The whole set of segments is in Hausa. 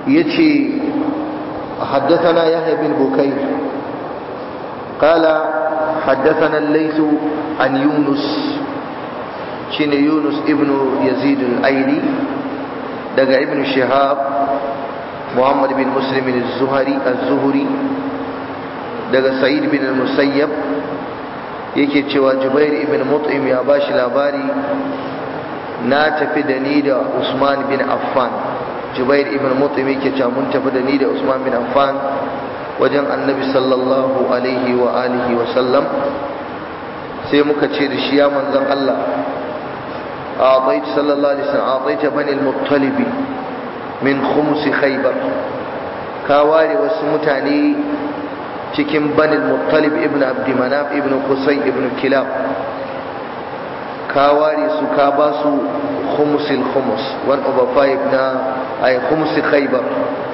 يتي حدثنا يحيى بن بكير قال حدثنا الليث عن يونس شين يونس ابن يزيد الأيلي دقى ابن شهاب محمد بن مسلم الزهري دقى سعيد بن المسيب yake cewa Jubair ibn Mut'im ya bashi labari na tafi da ni da Usman bin Affan. Jubair ibn Mut'im yake cewa mun tafi da ni da Usman bin Affan wajen Annabi sallallahu alaihi wa alihi wa sallam, sai muka ce da shi ya manzon Allah a'tayt sallallahu alaihi wasallam a'tayta bani al-Muttalib min khums Khaybar, ka ware wasu mutane cikin bani al-Muttalib ibn Abd Manaf ibn Qusay ibn Kilab, ka ware su ka ba su khums 1/5 na ay khums Khaybar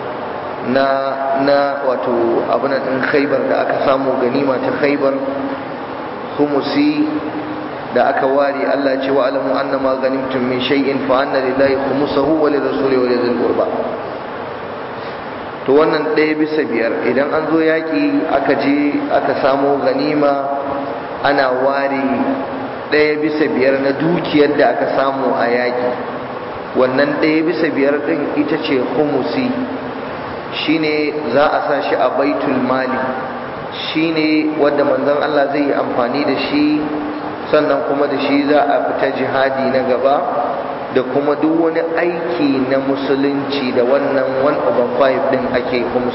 na wato abin din Khaybar da aka samu ganima ta Khaybar, khumusi da aka ware. Allah ce wa alamu annama ganimtum min shay'in fa anna lillahi khumsahu wa lirrasuli wa lidhil qurba. To wannan 1/5 idan an zo yaki aka je aka samu ganima ana ware 1/5 na dukiyar da aka samu a yaki. Wannan 1/5 din ita ce khumusi, shine za a sa shi a baitul mali, shine wanda manzon Allah zai yi amfani da shi, sannan kuma da shi za a fita jihadi na gaba da kuma duk wani aiki na musulunci da wannan 1/5 din ake khumus.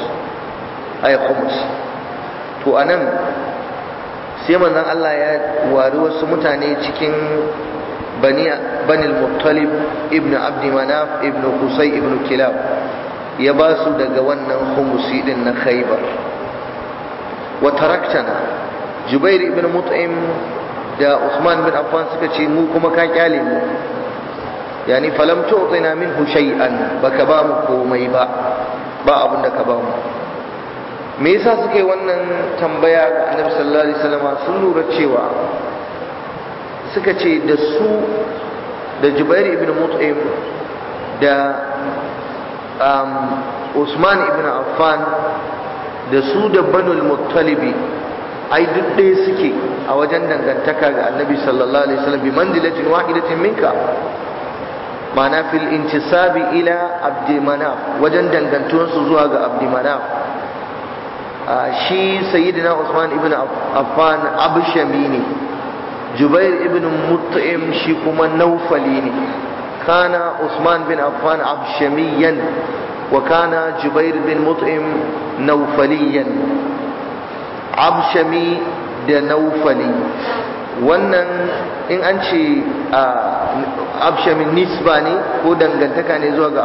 To anan sai manzon Allah ya wari wasu mutane cikin bani al-Muttalib ibn Abd Manaf ibn Qusay ibn Kilab, ya ba su daga wannan khumusi din na Khaybar. Wa taraktana, Jubair ibn Mut'im da Usman bin Affan suka ce mu kuma ka kyale mu, yani falam tu'tina minhu shay'an, baka ba mu komai ba abin da ka ba mu. Me yasa suka yi wannan tambaya ga Annabi sallallahu alaihi wasallam? Sun lura cewa suka ce da su da Jubair ibn Mut'im da Usman ibn Affan da su da Banul Muttalibi ai duk ɗaya suke a wajen dangantaka ga Annabi sallallahu alaihi wasallam, bi manzilatin wahidatin minka, ma'ana fil intisabi ila Abd Manaf, wajen dangantuwarsu zuwa ga Abd Manaf. Shi sayyidina Usman ibn Affan abshami ne, Jubair ibn Mut'im shi kuma naufali ne. kana Usman bin Affan abshamiyan wa kana Jubair bin Mut'im naufaliyan. Abshami da naufali, wannan in an ce abshamin nisba ne ko dangantaka ne zuwa ga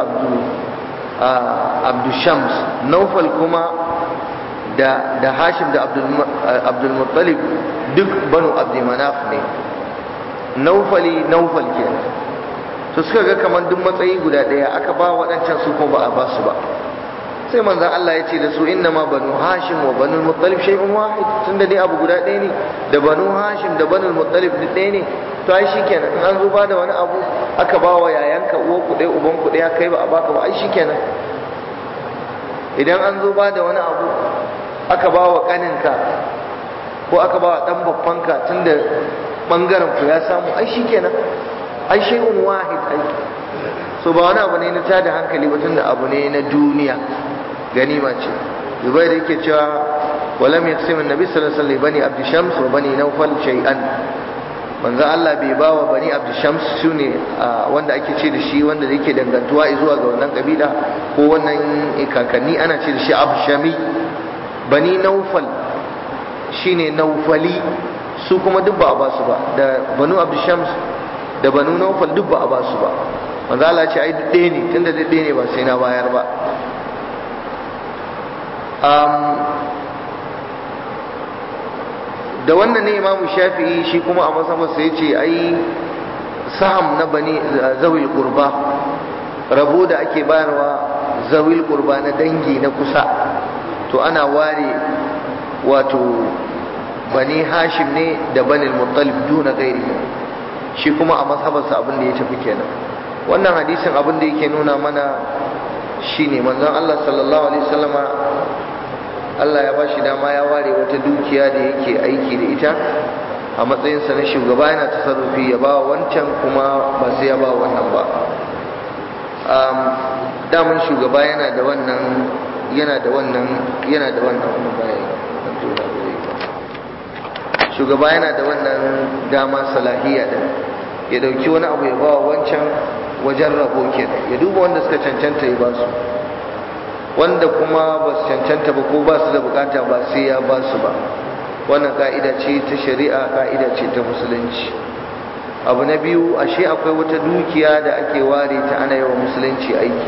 Abdu Shams. Naufal kuma da Hashim da Abdul Muttalib duk banu Abd Manaf ne. Naufal kenan. To suka ga kamar duk matsayi guda daya aka ba waɗancan su kuma ba a ba su ba. Sai manzon Allah ya ce da su inna ma banu Hashim wa banu Muttalib shay'un wahid, tunda dai abu guda ɗaya ne, da banu Hashim da banu Muttalib duk ɗaya ne. To ai shikenan, in an zo ba da wani abu aka ba wa yayanka uwa ku ɗaya uban ku ɗaya kai ba a baka ba, ai shikenan. Idan an zo ba da wani abu aka ba wa kaninka ko aka ba wa dan babbanka tunda bangaren ku ya samu, ai shikenan, ai shay'un wahid ai. So ba wani abu ne na tada hankali ba, tunda abu ne na duniya, ganima ce. Zubair yake cewa walam yaqsim an-nabi sallallahu alaihi wasallam bani Abd Shams wa bani Nawfal shay'an. Manzo Allah bai bawa bani Abd Shams sune wanda ake ce da shi wanda yake dangantuwa zuwa ga wannan kabila ko wannan kakanni, ana ce da shi Abshami. Bani Nawfal shine Nawfali, su kuma duk ba a ba su ba, da banu Abd Shams da banu Nawfal duk ba a ba su ba. Manzo Allah ce ai duk ɗaya ne, tunda duk ɗaya ne ba sai na bayar ba. Da wannan ne Imam Shafi'i shi kuma a masabarsa ya ce ai saham na bani zawil qurba, rabo da ake bayarwa zawil qurba na dangi na kusa, to ana ware wato bani Hashim ne da bani Muttalib duna gairi. Shi kuma a masabarsa abin da ya tafi kenan. Wannan hadisin abin da yake nuna mana shine manzon Allah sallallahu alaihi wasallama Allah ya bashi dama ya ware wata dukiya da yake aiki da ita a matsayinsa na shugaba, yana tasarrufi ya ba wancan kuma ba sai ya ba wannan ba. Daman shugaba yana da wannan shugaba yana da wannan dama salahiya din, ya dauki wani abu ya ba wancan wajen rabo kenan, ya duba wanda suka cancanta ya ba su, wanda kuma ba su cancanta ba ko ba su da bukata ba sai ya ba su ba. Wannan ka'ida ce ta shari'a, ka'ida ce ta musulunci. Abu na biyu, ashe akwai wata dukiya da ake ware ta ana yawa musulunci aiki.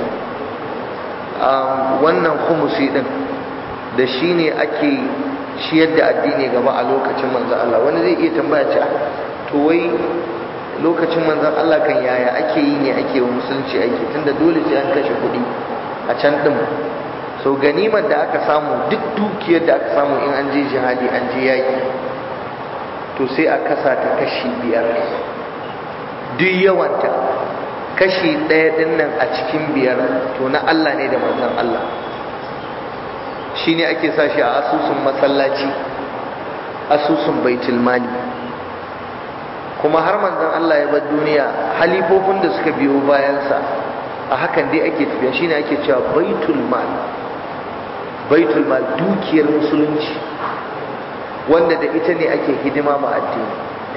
Wannan khumusi din da shi ne ake ciyar da addini gaba a lokacin manzon Allah. Wani zai iya tambaya ce, to wai lokacin manzon Allah kan yaya ake yi ne ake wa musulunci aiki, tunda dole sai an kashe kuɗi a can din. So ganimar da aka samu, duk dukiyar da aka samu in an je jihadi, an je yaki, to sai a kasa ta kashi 5. Duk yawanta kashi 1 din nan a cikin 5 to na Allah ne da manzon Allah. Shine ake sa shi a asusun masallaci, asusun baitul mali. Kuma har manzon Allah ya bar duniya, halifofin da suka biyo bayansa a hakan dai ake tafiya. Shine ake cewa baitul mal, baitul mal, dukiyar musulunci wanda da ita ne ake hidima ma addini.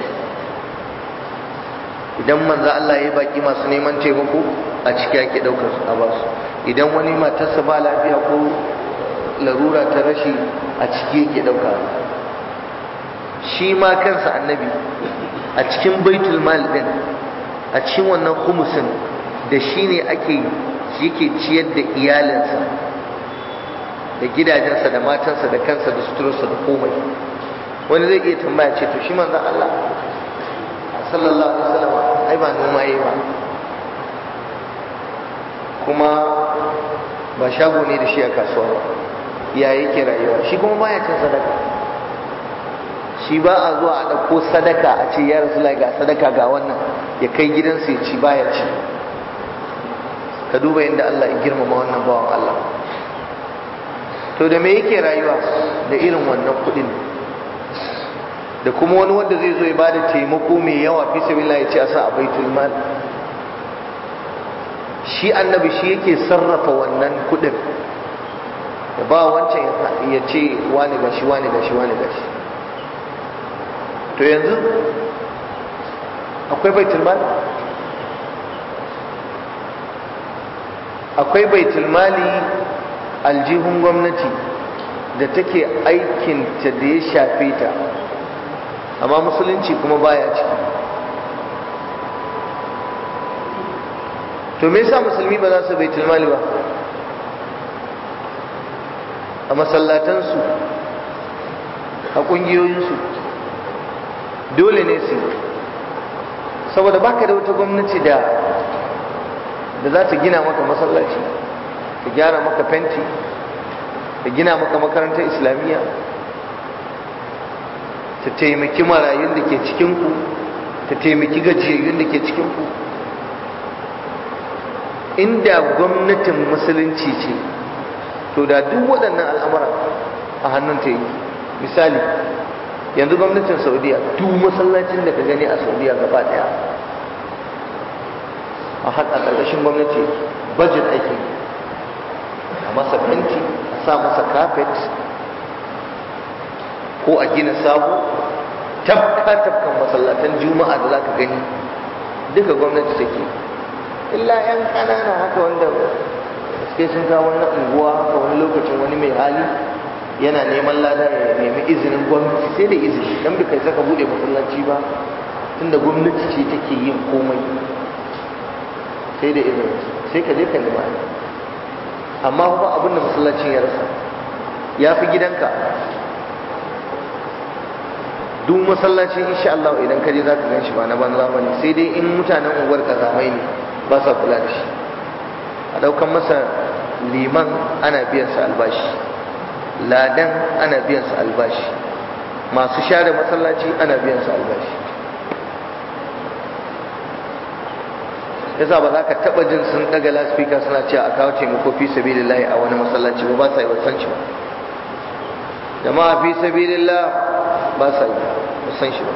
Idan manzo Allah ya baki masu neman taimako, a ciki ake daukar su a basu. Idan wani matarsa ba lafiya ko larura ta rashi, a ciki yake dauka. Shi ma kansa annabi a cikin baitul mal din, a cikin wannan khumusin da shi ne yake ciyar da iyalinsa da gidajensa da matansa da kansa da suturarsa da komai. Wani zai iya tambaya ce, to shi manzon Allah sallallahu alaihi wasallam ai ba noma yayi ba, kuma ba shago ne da shi a kasuwa ba, ya yake rayuwa? Shi kuma baya cin sadaka. Shi ba a zuwa a ɗauko sadaka a ce ya Rasulullahi ga sadaka ga wannan, ya kai gidansa ya ci, baya ci. Ka duba inda Allah ya girmama wannan bawan Allah. To da me yake rayuwa? Da irin wannan kuɗin. Da kuma wani wanda zai zo ya bada taimako mai yawa fi sabilillah ya ce a sa a baitul mal. Shi annabi shi yake sarrafa wannan kuɗin, ya ba wancan ya ce wani gashi wani gashi wani gashi. To yanzu akwai baitul mal? Akwai baitul mali, aljihun gwamnati da take aikinta da ya shafe ta, amma musulunci kuma baya ciki. To me yasa musulmi ba za su baitul mali ba? A masallatansu, a ƙungiyoyinsu dole ne su, saboda baka da wata gwamnati da za ta gina maka masallaci, ta gyara maka fenti, ta gina maka makarantar islamiyya, ta taimaki marayun da ke cikinku, ta taimaki gajiyayyun da ke cikinku. Inda gwamnatin musulunci ce, to da duk waɗannan al'amura a hannunta yi. Misali, yanzu gwamnatin Saudiya, duk masallacin da ka gani a Saudiya gaba ɗaya a ƙarƙashin gwamnati, budget ake, a masa fenti, a sa masa carpet, ko a gina sabo. Tafkan masallatan juma'a da za ka gani duka gwamnati take. Illa 'yan ƙanana haka wanda sai sun kawo wani unguwa haka, wani lokacin wani mai hali yana neman lada ya nemi izinin gwamnati, sai da izini, dan bai kai saka bude masallaci ba, tunda gwamnati ce take yin komai, sai da izini, sai ka je ka nema. Amma ba abin da masallacin ya rasa, ya fi gidanka. Duk masallacin insha Allah idan ka je za ka gan shi ba na banza bane, sai dai in mutanen unguwar kazamai ne ba sa kula da shi. A daukan masa liman ana biyan sa albashi, ladan ana biyan sa albashi, masu share masallaci ana biyan sa albashi. yasa ba za ka taba jin sun daga laspika suna cewa a kawo taimako fi sabilillahi a wani masallaci ba sa yi wasan shi ba. Jama'a fi sabilillah ba sa yi wasan shi ba.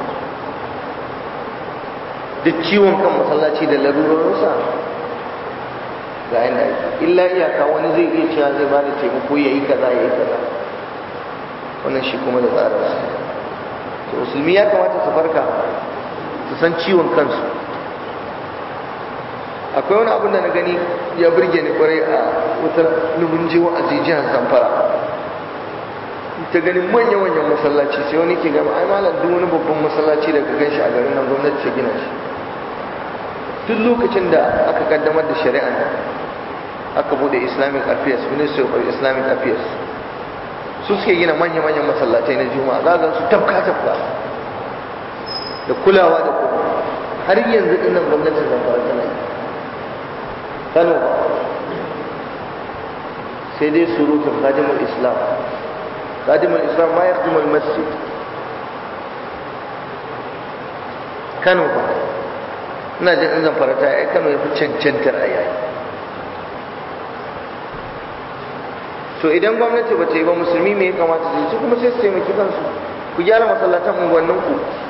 Duk ciwon kan masallaci da larurorinsa ga yanda ake, illa iyaka wani zai iya cewa zai ba da taimako ya yi kaza ya yi kaza, wannan shi kuma da tsararsa. To musulmi ya kamata su farka su san ciwon kansu. Akwai wani abin da na gani ya burge ni kwarai a wutar nubin jiwa a jihar Zamfara, ta ganin manya-manyan masallaci, sai wani ke gama ai malam duk wani babban masallaci daga gan shi a garin nan gwamnati ta gina shi. Duk lokacin da aka kaddamar da shari'a aka bude Islamic Affairs, Ministry of Islamic Affairs, su suke gina manya-manyan masallatai na juma'a, za ga su tafka-tafka da kulawa da kuma har yanzu dinnan gwamnatin Zamfara tana yi. Kano ba sai dai surutun khadimul Islam ma yakhdimul masjid. Kano ba ina jin in Zamfara ta yi, Kano ya fi cancantar a yayi. To idan gwamnati ba ta yi ba, musulmi me ya kamata su yi? Su kuma sai su taimaki kansu, ku gyara masallatan unguwanninku,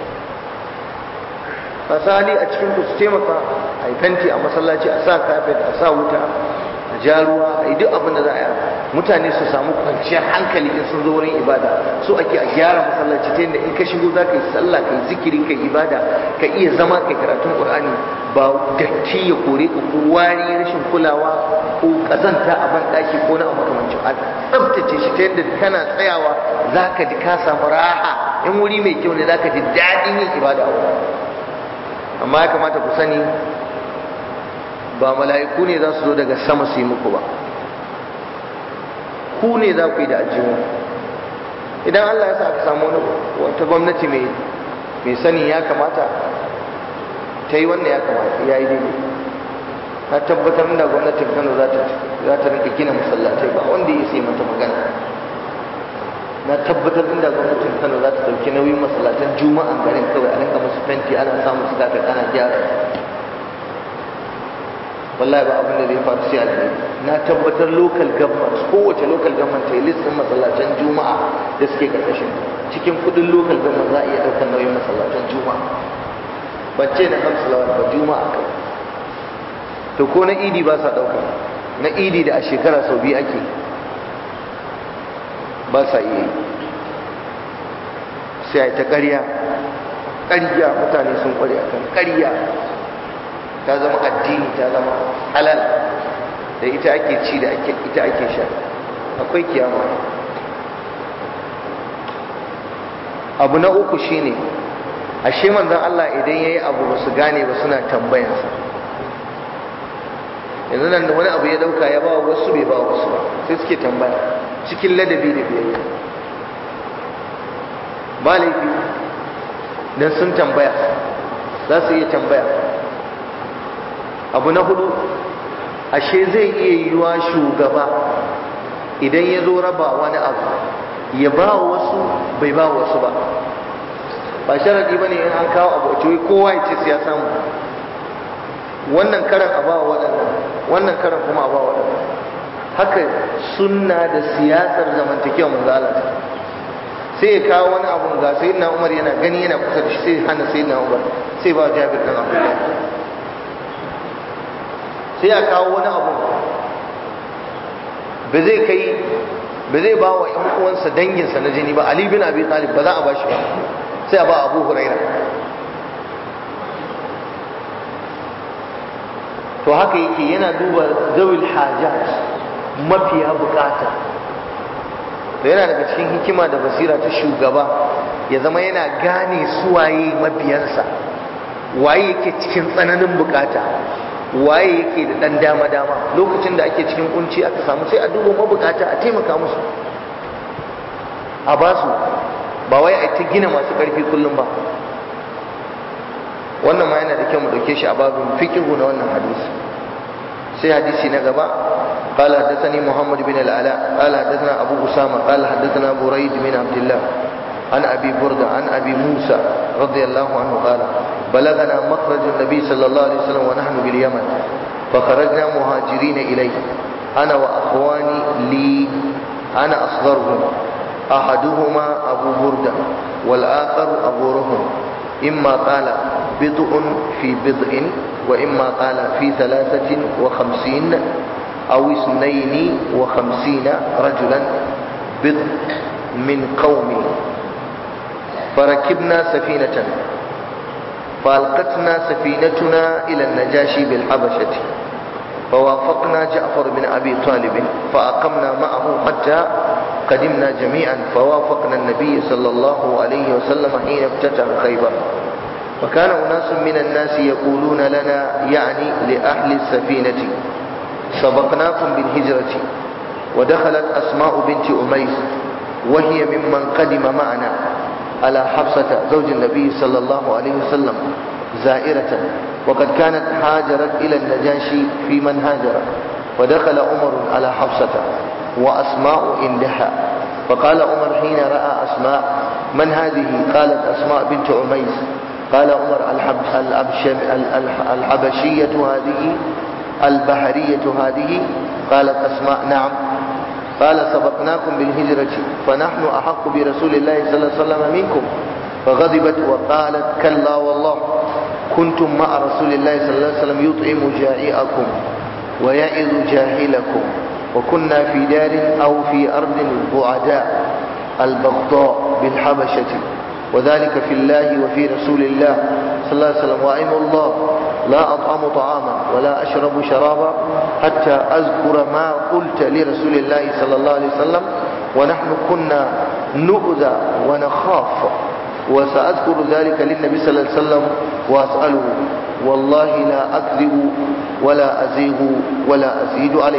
masu hali a cikin ku su taimaka a yi fenti a masallaci, a sa kafet, a sa wuta, a ja ruwa, a yi duk abin da za a yi, mutane su samu kwanciyar hankali in sun zo wurin ibada. So ake a gyara masallaci ta yadda in ka shigo za ka yi sallah, ka yi zikiri, ka yi ibada, ka iya zama ka yi karatun Qur'ani, ba datti ya kore ka ko wari, rashin kulawa ko kazanta a ban daki ko na makamancin. A tsaftace shi ta yadda kana tsayawa za ka ji ka samu raha, in wuri mai kyau ne za ka ji daɗin yin ibada a wurin. Amma ya kamata ku sani ba mala'iku ne za su zo daga sama su yi muku ba, ku ne za ku yi da ajiyu. Idan Allah ya sa aka samu wata gwamnati mai sani ya kamata ta yi wannan, ya kamata ya yi daidai. Na tabbatar da gwamnatin Kano za ta rinka gina masallatai, ba wanda ya sai mata magana. Na tabbatar inda gwamnatin Kano za ta dauki nauyin masallatan juma'an garin kawai, a rinka musu fenti, ana samun su kafin ana gyara. Wallahi ba abin da zai faru sai alheri. Na tabbatar local government, kowace local government ta yi listin masallatan juma'a da suke karkashin, cikin kudin local government za a iya daukar nauyin masallatan juma'a. Ban ce na kamsu lawar ba, juma'a kai. To ko na idi ba sa dauka, na idi da a shekara sau biyu ake, ba sa iya yi. Sai a yi ta ƙarya, mutane sun ƙware akan ƙarya, ta zama addini, ta zama halal, da ita ake ci da ita ake sha. Akwai kiyama. Abu na uku shine, ashe manzon Allah idan yayi abu ba su gane ba suna tambayansa. Yanzu nan da wani abu ya dauka ya ba wasu, bai ba wasu ba, sai suke tambaya cikin ladabi da biyayya. Ba laifi dan sun tambaya, za su iya tambaya. Abu na hudu, ashe zai iya yiwa shugaba idan ya zo raba wani abu ya ba wasu, bai ba wasu ba. Ba sharadi bane in an kawo abu to kowa ya ce sai ya samu. Wannan karan a ba waɗannan, wannan karan kuma a ba waɗannan. Haka sunna da siyasar zamantakewa manzo Allah. Sai ya kawo wani abu ga sayyidina Umar yana gani yana kusa da shi, sai hana sayyidina Umar, sai ba Jabir dan Abdullah. Sai ya kawo wani abu ba zai ba wa ƴan uwansa danginsa na jini ba, Ali bin Abi Talib ba za a ba shi ba, sai a ba Abu Huraira. To haka yake, yana duba zawil hajat, mafiya bukata. To yana daga cikin hikima da basira ta shugaba ya zama yana gane suwaye mabiyansa, waye yake cikin tsananin bukata, waye yake da dan dama-dama. Lokacin da ake cikin kunci aka samu, sai a duba mabukata, a taimaka musu, a basu, ba wai a ta gina masu karfi kullum ba. Wannan ma yana da kyau mu dauke shi a babin fiqhu na wannan hadisi. Sai hadisi na gaba, قال حدثني محمد بن العلاء قال حدثنا أبو أسامة قال حدثنا بريد بن عبد الله عن أبي بردة عن أبي موسى رضي الله عنه قال بلغنا مخرج النبي صلى الله عليه وسلم ونحن باليمن فخرجنا مهاجرين إليه أنا وأخواني لي أنا أصغرهم أحدهما أبو بردة والآخر أبو رهم إما قال بضع في بضع وإما قال في 53 أو 52 رجلا بضع من قومي فركبنا سفينة فألقتنا سفينتنا إلى النجاشي بالحبشة فوافقنا جعفر بن أبي طالب فأقمنا معه حتى قدمنا جميعا فوافقنا النبي صلى الله عليه وسلم حين افتتح خيبر وكان أناس من الناس يقولون لنا يعني لأهل السفينة سبقناكم بالهجرة ودخلت أسماء بنت أميس وهي ممن قدم معنا على حفصة زوج النبي صلى الله عليه وسلم زائرة وقد كانت هاجرت إلى النجاشي في من هاجر ودخل عمر على حفصة وأسماء عندها فقال عمر حين رأى أسماء من هذه قالت أسماء بنت عميس قال عمر الحبشية هذه البحرية هذه قالت أسماء نعم قال سبقناكم بالهجرة فنحن أحق برسول الله صلى الله عليه وسلم منكم فغضبت وقالت كلا والله كنتم مع رسول الله صلى الله عليه وسلم يطعم جائعكم ويعظ جاهلكم وكنا في دار أو في أرض بعداء البغضاء بالحبشة وذلك في الله وفي رسول الله صلى الله عليه وسلم وأيم الله لا أطعم طعاما ولا أشرب شرابا حتى أذكر ما قلت لرسول الله صلى الله عليه وسلم ونحن كنا نؤذى ونخاف وسأذكر ذلك للنبي صلى الله عليه وسلم وأسأله والله لا أكذب ولا أزيغ ولا أزيد عليه.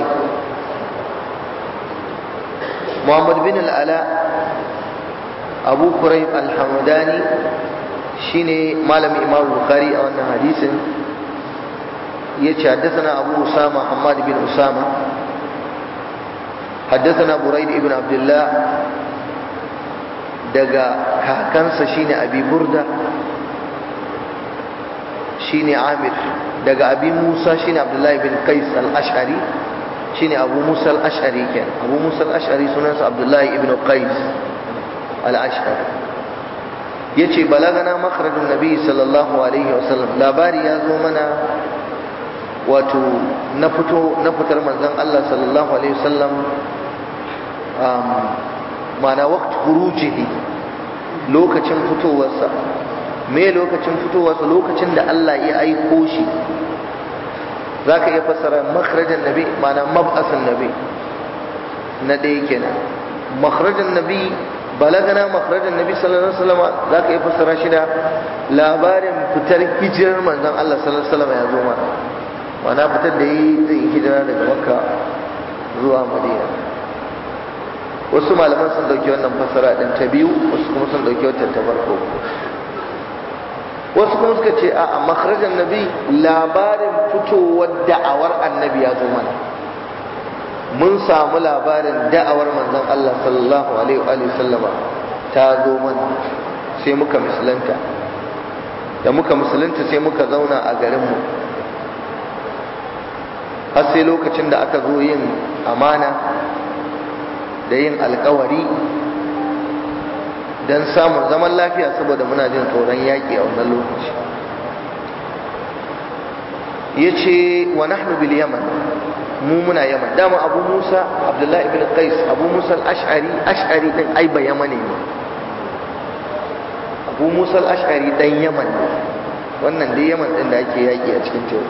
محمد بن العلاء أبو كريب الحمداني شيني مالم إمام البخاري أو أن حديث يتحدثنا أبو أسامة حماد بن أسامة حدثنا بريد ابن عبد الله دقا كاكنس شيني أبي بردة شيني عامر دقا أبي موسى شيني عبد الله بن قيس الأشعري شيني أبو موسى الأشعري كان أبو موسى الأشعري سنة عبد الله بن قيس الأشعري يتي بلغنا مخرج النبي صلى الله عليه وسلم labari ya zo mana wato na fitar manzon Allah sallallahu alaihi wasallam mana waqt khurujihi lokacin fitowarsa me lokacin fitowarsa lokacin da Allah ya aiko shi zaka iya fassara makhrajan nabi mana mab'asan nabi na dai kenan makhrajan nabi balagana makhrajan nabi sallallahu alaihi wasallam zaka iya fassara shi da labarin fitar hijirar manzon Allah sallallahu alaihi wasallam ya zo mana fitar da zai hijira daga Makka zuwa Madina wasu malaman sun dauki wannan fassara din ta biyu wasu kuma sun dauki wata ta farko wasu kuma suka ce a makhrajan nabi labarin fitowar da'awar annabi ya zo mana mun samu labarin da'awar manzon Allah sallallahu alaihi wa sallama ta zo mana sai muka musulunta da muka musulunta sai muka zauna a garinmu har sai lokacin da aka zo yin amana da yin alkawari don samun zaman lafiya saboda muna jin tsoron yaƙi a wannan lokaci ya ce wa nahnu bil yaman mu muna yaman dama abu musa abdullahi ibn qais abu musa al-ash'ari din ai ba yamani ne abu musa al-ash'ari dan yaman ne wannan dai yaman din da ake yaki a cikin teku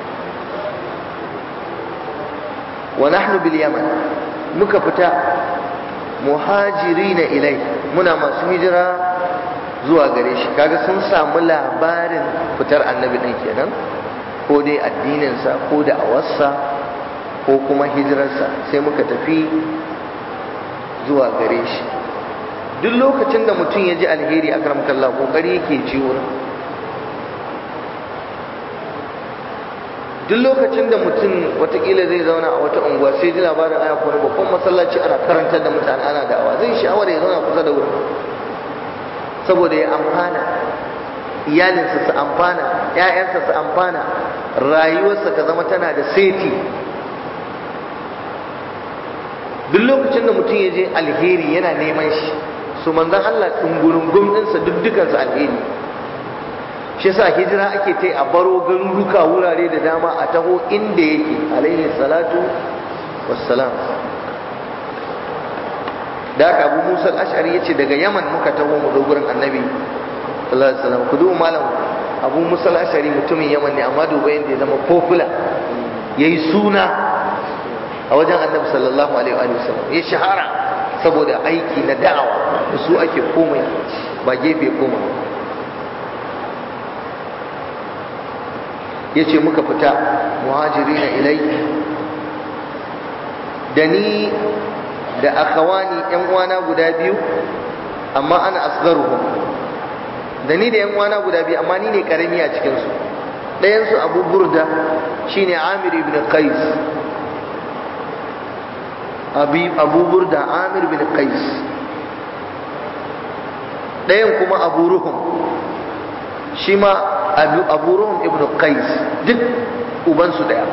wa nahnu bil yaman muka fita muhajirina ilai muna masu hijira zuwa gare shi kaga sun samu labarin fitar annabi din kenan ko dai addininsa ko da awarsa ko kuma hijirarsa sai muka tafi zuwa gare shi duk lokacin da mutum ya ji alheri a karamkallah kokari yake ci wurin duk lokacin da mutum watakila zai zauna a wata unguwa sai ji labarin aya ko babban masallaci ana karantar da mutane ana da'awa zai sha'awar ya zauna kusa da wurin saboda ya amfana iyalinsa su amfana, ‘ya'yansa su amfana, rayuwarsa ta zama tana da seti. Duk lokacin da mutum ya je alheri yana neman shi, su manzan Allah ɗungurungun ɗinsa dukkansu alheri. Shi yasa hijira ake ta a baro garuruka wurare da dama a taho inda yake alaihi salatu wassalam. Da haka Abu Musa al-Ash'ari yace daga Yaman muka taho mu zo gurin Annabi sallallahu alaihi wasallam. Ku duba malam Abu Musa al-Ash'ari mutumin Yaman ne, amma duba yanda ya zama popular, yayi suna a wajen Annabi sallallahu alaihi wasallam, ya shahara saboda aiki na da'awa da su ake komai ba gefe komai. Yace muka fita muhajirina ilai, da ni da akhawani yan uwana guda biyu, amma ana asgharuhum, da ni da yan uwana guda biyu amma ni ne karami a cikin su. Ɗayan su Abu Burda shine Amir ibn Qais, Abu Burda Amir ibn Qais. Ɗayan kuma Abu Ruhum, shi ma Abu Ruhum ibn Qais, duk ubansu daya.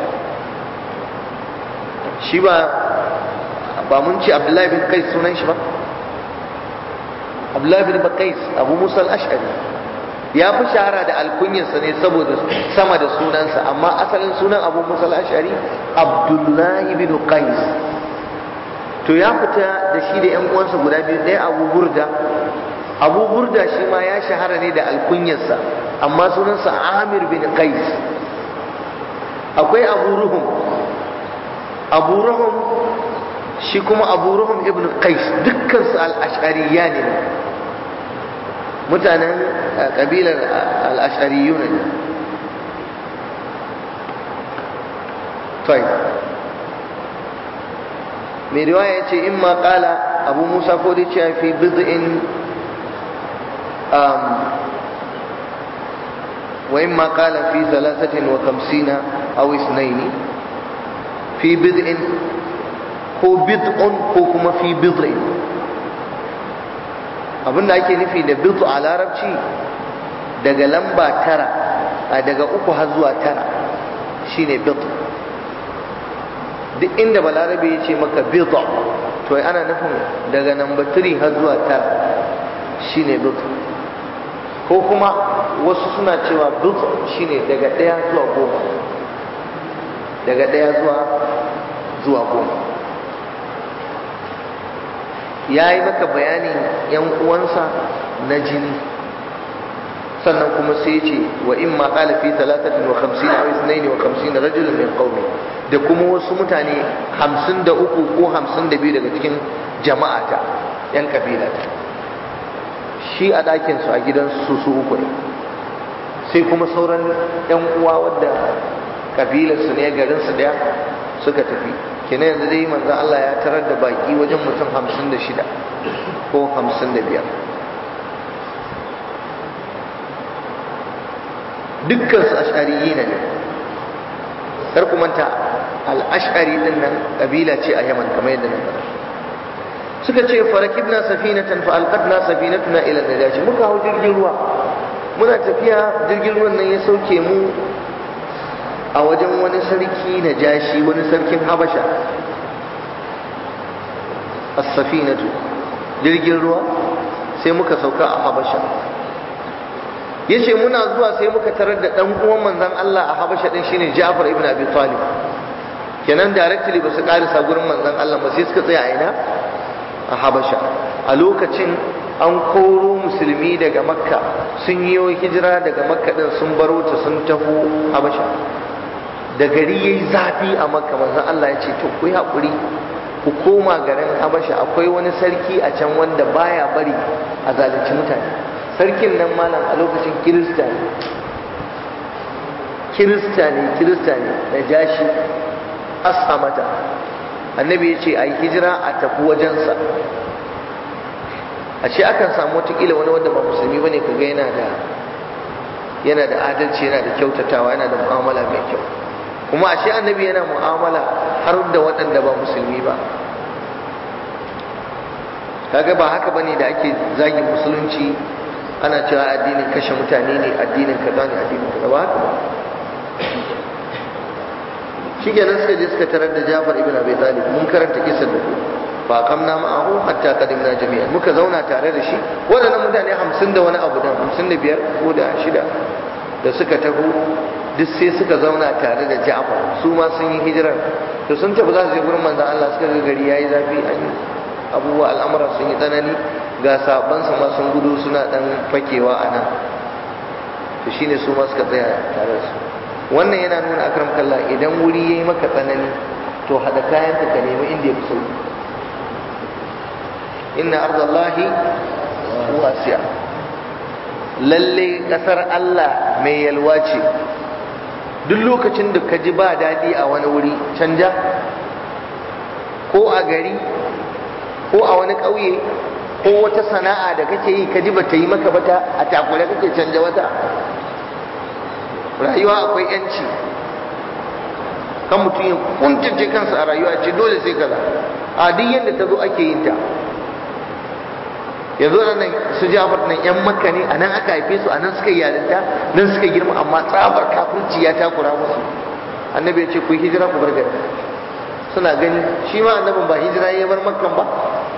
Shi ba mun ce Abdullahi bin Qais sunan shi ba? Abdullahi bin Qais Abu Musa al-Ash'ari ya fi shahara da alkunyarsa ne saboda sama da sunansa, amma asalin sunan Abu Musa al-Ash'ari Abdullahi bin Qais. To ya fita da shi da ƴan uwansa guda biyu, ɗaya Abu Burda shi ma ya shahara ne da alkunyarsa, amma sunansa Amir bin Qais. Akwai Abu Ruhum shi kuma Abu Ruhum ibn Qais, dukkansu al-Ash'ariyya ne, mutanen kabilar al-Ash'ariyyun ne. mai riwaya ya ce in ma kala Abu Musa ko dai ce fi bid'in وإما قال في 53 أو 2 في بدء ko bid'un ko kuma fi bid'in. Abinda ake nufi da bid'u a larabci daga lamba 9 daga 3 har zuwa 9 shine bid'u. Duk inda balarabe ya ce maka bid'u to ana nufin daga number 3 har zuwa 9 shine bid'u. Ko kuma wasu suna cewa bid'u shine daga 1 zuwa 10, daga 1 zuwa 10. Ya yi maka bayanin yan uwansa na jini, sannan kuma sai ya ce wa in ma qala fi 53 aw 52 rajulan min qaumi, da kuma wasu mutane 53 ko 52 daga cikin jama'ata yan kabilata. Shi a ɗakin su a gidansu su uku ne, sai kuma sauran yan uwa wadda kabilar su ne, garin su daya, suka tafi. Kina yanzu dai manzo Allah ya tarar da baki wajen mutum 56 ko 55. Dukkan su ash'ariyina ne. Kar ku manta al-ash'ari din nan kabila ce a Yaman kamar yadda na faɗa. Suka ce farakibna safinatan fa alqadna safinatuna ila najashi, muka hau jirgin ruwa, muna tafiya jirgin ruwan nan ya sauke mu a wajen wani sarki na jashi, wani sarkin habasha. As-safinatu, jirgin ruwa, sai muka sauka a habasha. Yace muna zuwa sai muka tarar da dan uwan manzon Allah a habasha din shine Ja'far ibn Abi Talib. Kenan directly ba su karisa gurin manzon Allah ba, sai suka tsaya a ina? A habasha. A lokacin an koro musulmi daga Makka, sun yi hijira daga Makka din, sun baro ta sun taho habasha. Da gari yayi zafi a Makka, manzon Allah ya ce to ku yi hakuri ku koma garin Habasha, akwai wani sarki a can wanda baya bari a zalunci mutane. Sarkin nan malam a lokacin Kirista ne na jashi Ashamata. Annabi ya ce a yi hijira a tafi wajensa. Ashe akan samu wataƙila wani wanda ba musulmi bane kaga yana da adalci, yana da kyautatawa, yana da mu'amala mai kyau. Kuma ashe annabi yana mu'amala har da waɗanda ba musulmi ba. Kaga ba haka bane da ake zagin musulunci ana cewa addinin kashe mutane ne, addinin kaza ne, addinin kaza ba haka ba. Shi kenan suka je suka tarar da Jafar ibn Abi Talib, mun karanta kisan da ku, fa qamna ma'ahu hatta qadimna jami'an, muka zauna tare da shi. Waɗannan mutane 50 da wani abu da 55 ko da 6 da suka taho duk sai suka zauna tare da Ja'far, su ma sun yi hijirar to sun tafi za su je gurin manzon Allah, suka ga gari yayi zafi, an abubuwa al'amura sun yi tsanani, ga sabban su ma sun gudu suna dan fakewa a nan, to shine su ma suka tsaya tare da su. Wannan yana nuna akram kallah idan wuri yayi maka tsanani to hada kayan ka nemi inda yafi sauki. Inna ardallahi wasi'a, lalle kasar Allah mai yalwa ce. Duk lokacin da ka ji ba daɗi a wani wuri canja, ko a gari ko a wani ƙauye ko wata sana'a da kake yi ka ji ba ta yi maka ba, a takure kake canja wata. Rayuwa akwai yanci, kan mutum ya kuntace kansa a rayuwa ce dole sai kaza, a duk yadda ta zo ake yin ta. Yanzu nan su Jafar nan yan Makka ne, anan aka haife su, anan suka yarinta, nan suka girma, amma tsabar kafirci ya takura musu. Annabi ya ce ku hijira ku bar gari. Suna gani shi ma annabin ba hijira ya bar Makkan ba.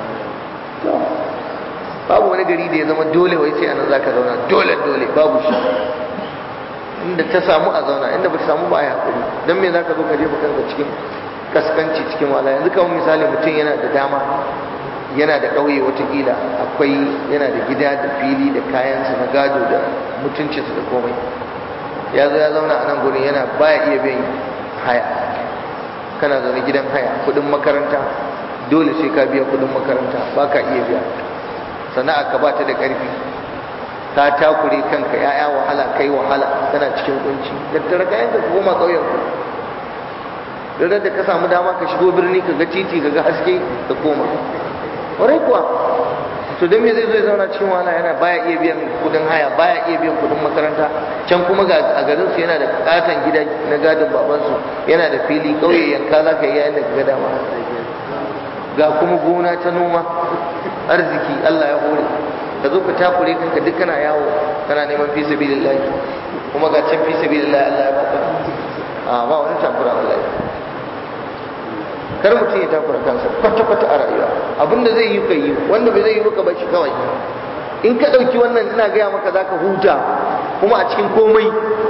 Babu wani gari da ya zama dole wai sai anan zaka zauna dole babu shi. Inda ta samu a zauna, inda ba ta samu ba a yi hakuri. Dan me zaka zo ka jefa kanka cikin kaskanci, cikin wala? Yanzu kamar misali mutum yana da dama, yana da ƙauye watakila akwai, yana da gida da fili da kayansa na gado da mutuncinsa da komai, ya zo ya zauna a nan gurin yana baya iya biyan haya. Kana zaune gidan haya, kudin makaranta dole sai ka biya kudin makaranta, ba ka iya biya. Sana'a ka ba ta da ƙarfi, ka takure kanka, ya'ya wahala, kai wahala, kana cikin kunci. Tattara kayan ka koma ƙauyen ku, da ka samu dama ka shigo birni, ka ga titi, ka ga haske, ka koma. Kwarai kuwa, to don me zai zo ya zauna cikin wahala, yana baya iya biyan kudin haya, baya iya biyan kudin makaranta, can kuma a garin su yana da katon gida na gadon babansu, yana da fili, kauye yanka za ka yi yayin da ka ga dama, ga kuma gona ta noma, arziki Allah ya hore, ka zo ka takure kanka duk kana yawo kana neman fi sabilillah, kuma ga can fi sabilillah Allah ya baka, ba wani takura wallahi. Kar mutum ya takura kansa kwata-kwata a rayuwa, abinda zai yi ka yi, wanda bai zai yi maka ba shi kawai. In ka ɗauki wannan ina gaya maka za ka huta, kuma a cikin komai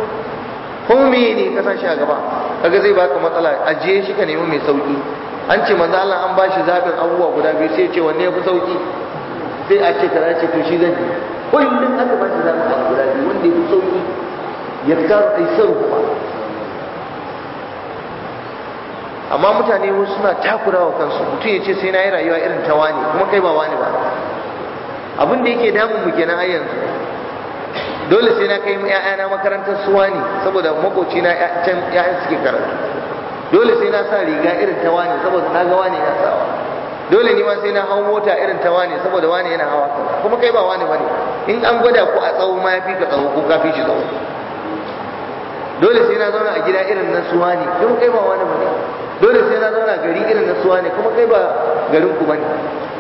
ne ka sa shi a gaba, kaga zai baka matsala, ajiye shi ka nemi mai sauki. An ce manzo Allah an bashi zaɓin abubuwa guda biyu, sai ce wanne ya fi sauki, sai a ce kaza, ce to shi zan yi. Kullum aka bashi zaɓin abu guda biyu, wanda ya fi sauki ya taru aisaru kuma. Amma mutane wasu suna takurawa kansu, mutum ya ce sai na yi rayuwa irin ta wani, kuma kai ba wani ba. Abin da yake damun mu kenan ai yanzu, dole sai na kai ƴaƴana makarantar su wani saboda makoci na can ƴaƴan suke karatu, dole sai na sa riga irin ta wani saboda na ga wani yana sawa, dole ni ma sai na hau mota irin ta wani saboda wani yana hawa kaza, kuma kai ba wani bane. In an gwada ku a tsawo ma yafi ka tsawo ko ka fi shi tsawo. Dole sai na zauna a gida irin na suwa ne, kuma kai ba wani bane. Dole sai na zauna gari irin na suwa ne, kuma kai ba garin ku bane.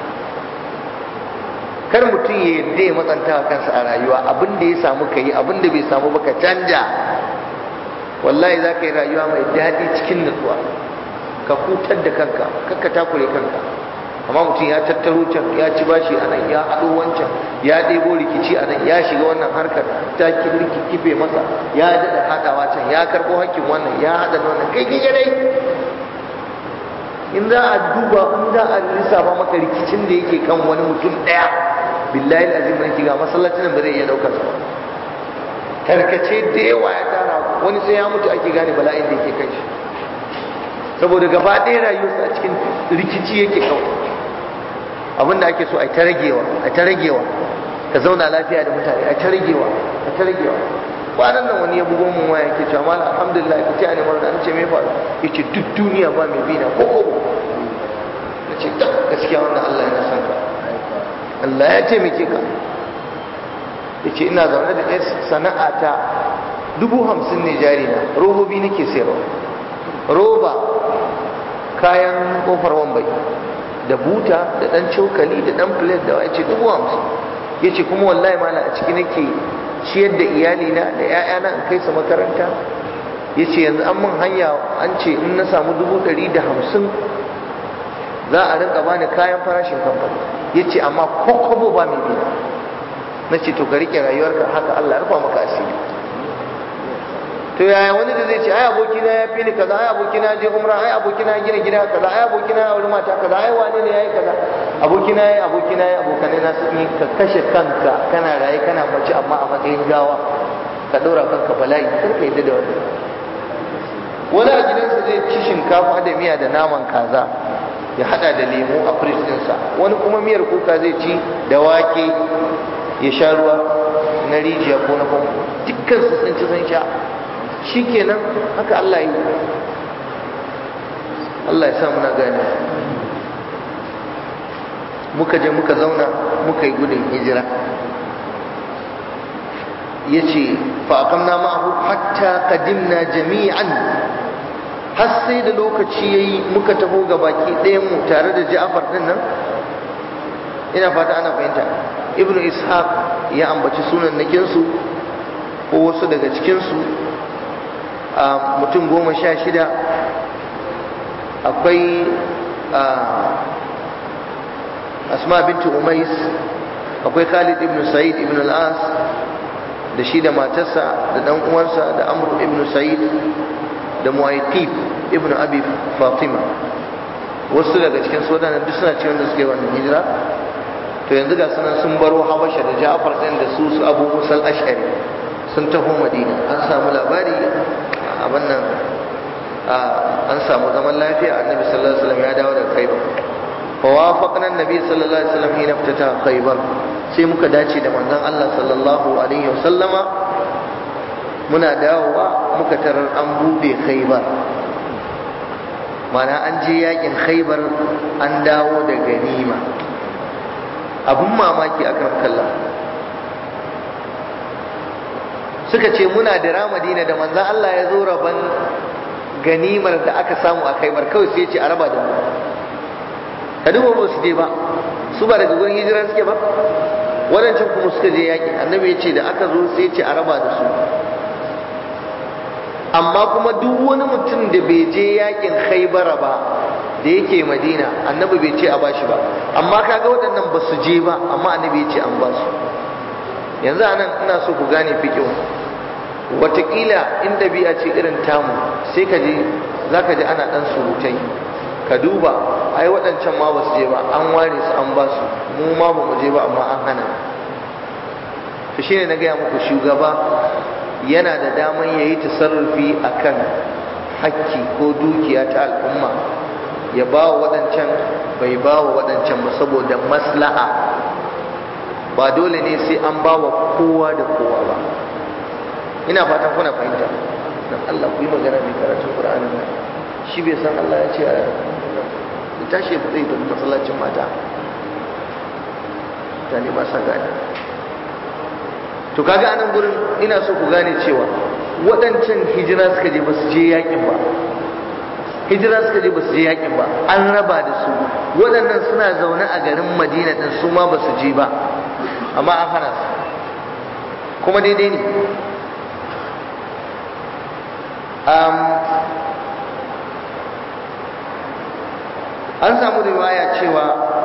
Kar mutum ya yarda ya matsanta kansa a rayuwa, abin da ya samu ka yi, abin da bai samu ba ka canja. Wallahi za ka yi rayuwa mai daɗi cikin nutsuwa, ka hutar da kanka, kakka takure kanka. Amma mutum ya tattaro can, ya ci bashi a nan, ya haɗo wancan, ya ɗebo rikici a nan, ya shiga wannan harkar ta kife masa, ya daɗa haɗawa can, ya karɓo hakkin wannan, ya haɗa wannan, kai dai. In za a duba, in za a lissafa maka rikicin da yake kan wani mutum ɗaya, billahi azim nake ga masallacin nan ba zai iya ɗaukar sa ba. Tarkace da yawa ya tara, wani sai ya mutu ake gane bala'in da yake kai shi, saboda gaba ɗaya rayuwarsa a cikin rikici yake kawai. Abin da ake so a ta ragewa, ka zauna lafiya da mutane, a ta ragewa. Kwanan nan wani ya bugo mun waya yake cewa mala alhamdulillah ku taya ne murna, nace me faru, yace duk duniya ba mai bina ko kobo. Nace gaskiya wannan Allah yana son ka, Allah ya taimake ka. Yace ina zaune da sana'ata 50,000 ne jari na, robobi nake sayarwa, roba, kayan kofar wambai, da buta, da dan cokali, da dan plate, da wace 50,000. yace kuma wallahi mala a ciki nake ciyar da iyalina da 'ya'yana in kai su makaranta. yace yanzu an mun hanya an ce in na samu 150 za a rinka bani kayan farashin kamfani. yace amma kokobo ba mai biya. nace to ka rike rayuwarka haka Allah ya rufa maka asiri. to yaya wani da zai ce ai abokina ya fi ni kaza, ai abokina je umra, ai abokina ya gina gida kaza, ai abokina ya auri mata kaza, ai wane ne yayi kaza, abokina yayi abokanai na sun yi. ka kashe kanka kana raye kana mace amma a matsayin gawa ka daura kanka bala'i. kar ka yadda da wani. wani a gidansa zai ci shinkafa da miya da naman kaza ya hada da lemu a fridge ɗinsa, wani kuma miyar kuka zai ci da wake ya sha ruwa na rijiya ko na famfo. dukkan su sun ci sun sha. shikenan haka Allah yi. Allah ya sa muna gane. muka je muka zauna muka yi gudun hijira. yace fa aqamna ma'ahu hatta qadimna jami'an, har sai da lokaci yayi muka taho ga baki ɗayan mu tare da Ja'far din nan. ina fata ana fahimta. Ibnu Ishaq ya ambaci sunan nakin su ko wasu daga cikin su mutum 16. akwai Asma binti Umais, akwai Khalid ibn Sa'id ibn al-As da shi da matarsa da dan uwansa da Amr ibn Sa'id da Mu'ayyib ibn Abi Fatima. wasu daga cikin su wadannan duk suna cikin da suke wannan hijira. to yanzu ga sunan sun baro Habasha da Ja'far din da su Abu Musa al-Ash'ari sun taho Madina. an samu labari a wannan an samu zaman lafiya. Annabi sallallahu alaihi wasallam ya dawo daga Khaibar. fa wafaqna annabi sallallahu alaihi wasallam hina ftata Khaibar, sai muka dace da manzon Allah sallallahu alaihi wasallama muna dawowa muka tarar an bude Khaibar. mana an je yakin Khaibar an dawo da ganima. abun mamaki akram kallah, suka ce muna da Madina da manzon Allah ya zo raban ganimar da aka samu a Khaibar, kawai sai ya ce a raba da mu. ka duba ba su je ba, su ba daga gurin hijira suke ba. wadancan kuma suka je yaƙi. annabi ya ce da aka zo sai ya ce a raba da su. amma kuma duk wani mutum da bai je yaƙin Khaibara ba da yake Madina, annabi bai ce a bashi ba. amma kaga waɗannan ba su je ba, amma annabi ya ce an ba su. yanzu anan ina so ku gane fiqh. wataƙila in ɗabi'a ce irin tamu sai ka je za ka ji ana ɗan surutai. ka duba ai waɗancan ma ba su je ba, an ware su an ba su, mu ma ba mu je ba amma an hana. to shine na gaya muku, shugaba yana da daman ya yi tasarrufi akan hakki ko dukiya ta al'umma, ya ba wa waɗancan bai ba wa waɗancan ba saboda maslaha. ba dole ne sai an ba wa kowa da kowa ba. ina fatan kuna fahimta. dan Allah ku yi magana mai karatun Qur'ani nan, shi bai san Allah ya ce ya tashi ya fita da masallacin mata. mutane ba sa gane. to kaga anan gurin ina so ku gane cewa waɗancan hijira suka je ba su je yakin ba. hijira suka je ba su je yakin ba, an raba da su. waɗannan suna zaune a garin Madina din, su ma ba su je ba, amma an hana su. kuma daidai ne. an samu riwaya cewa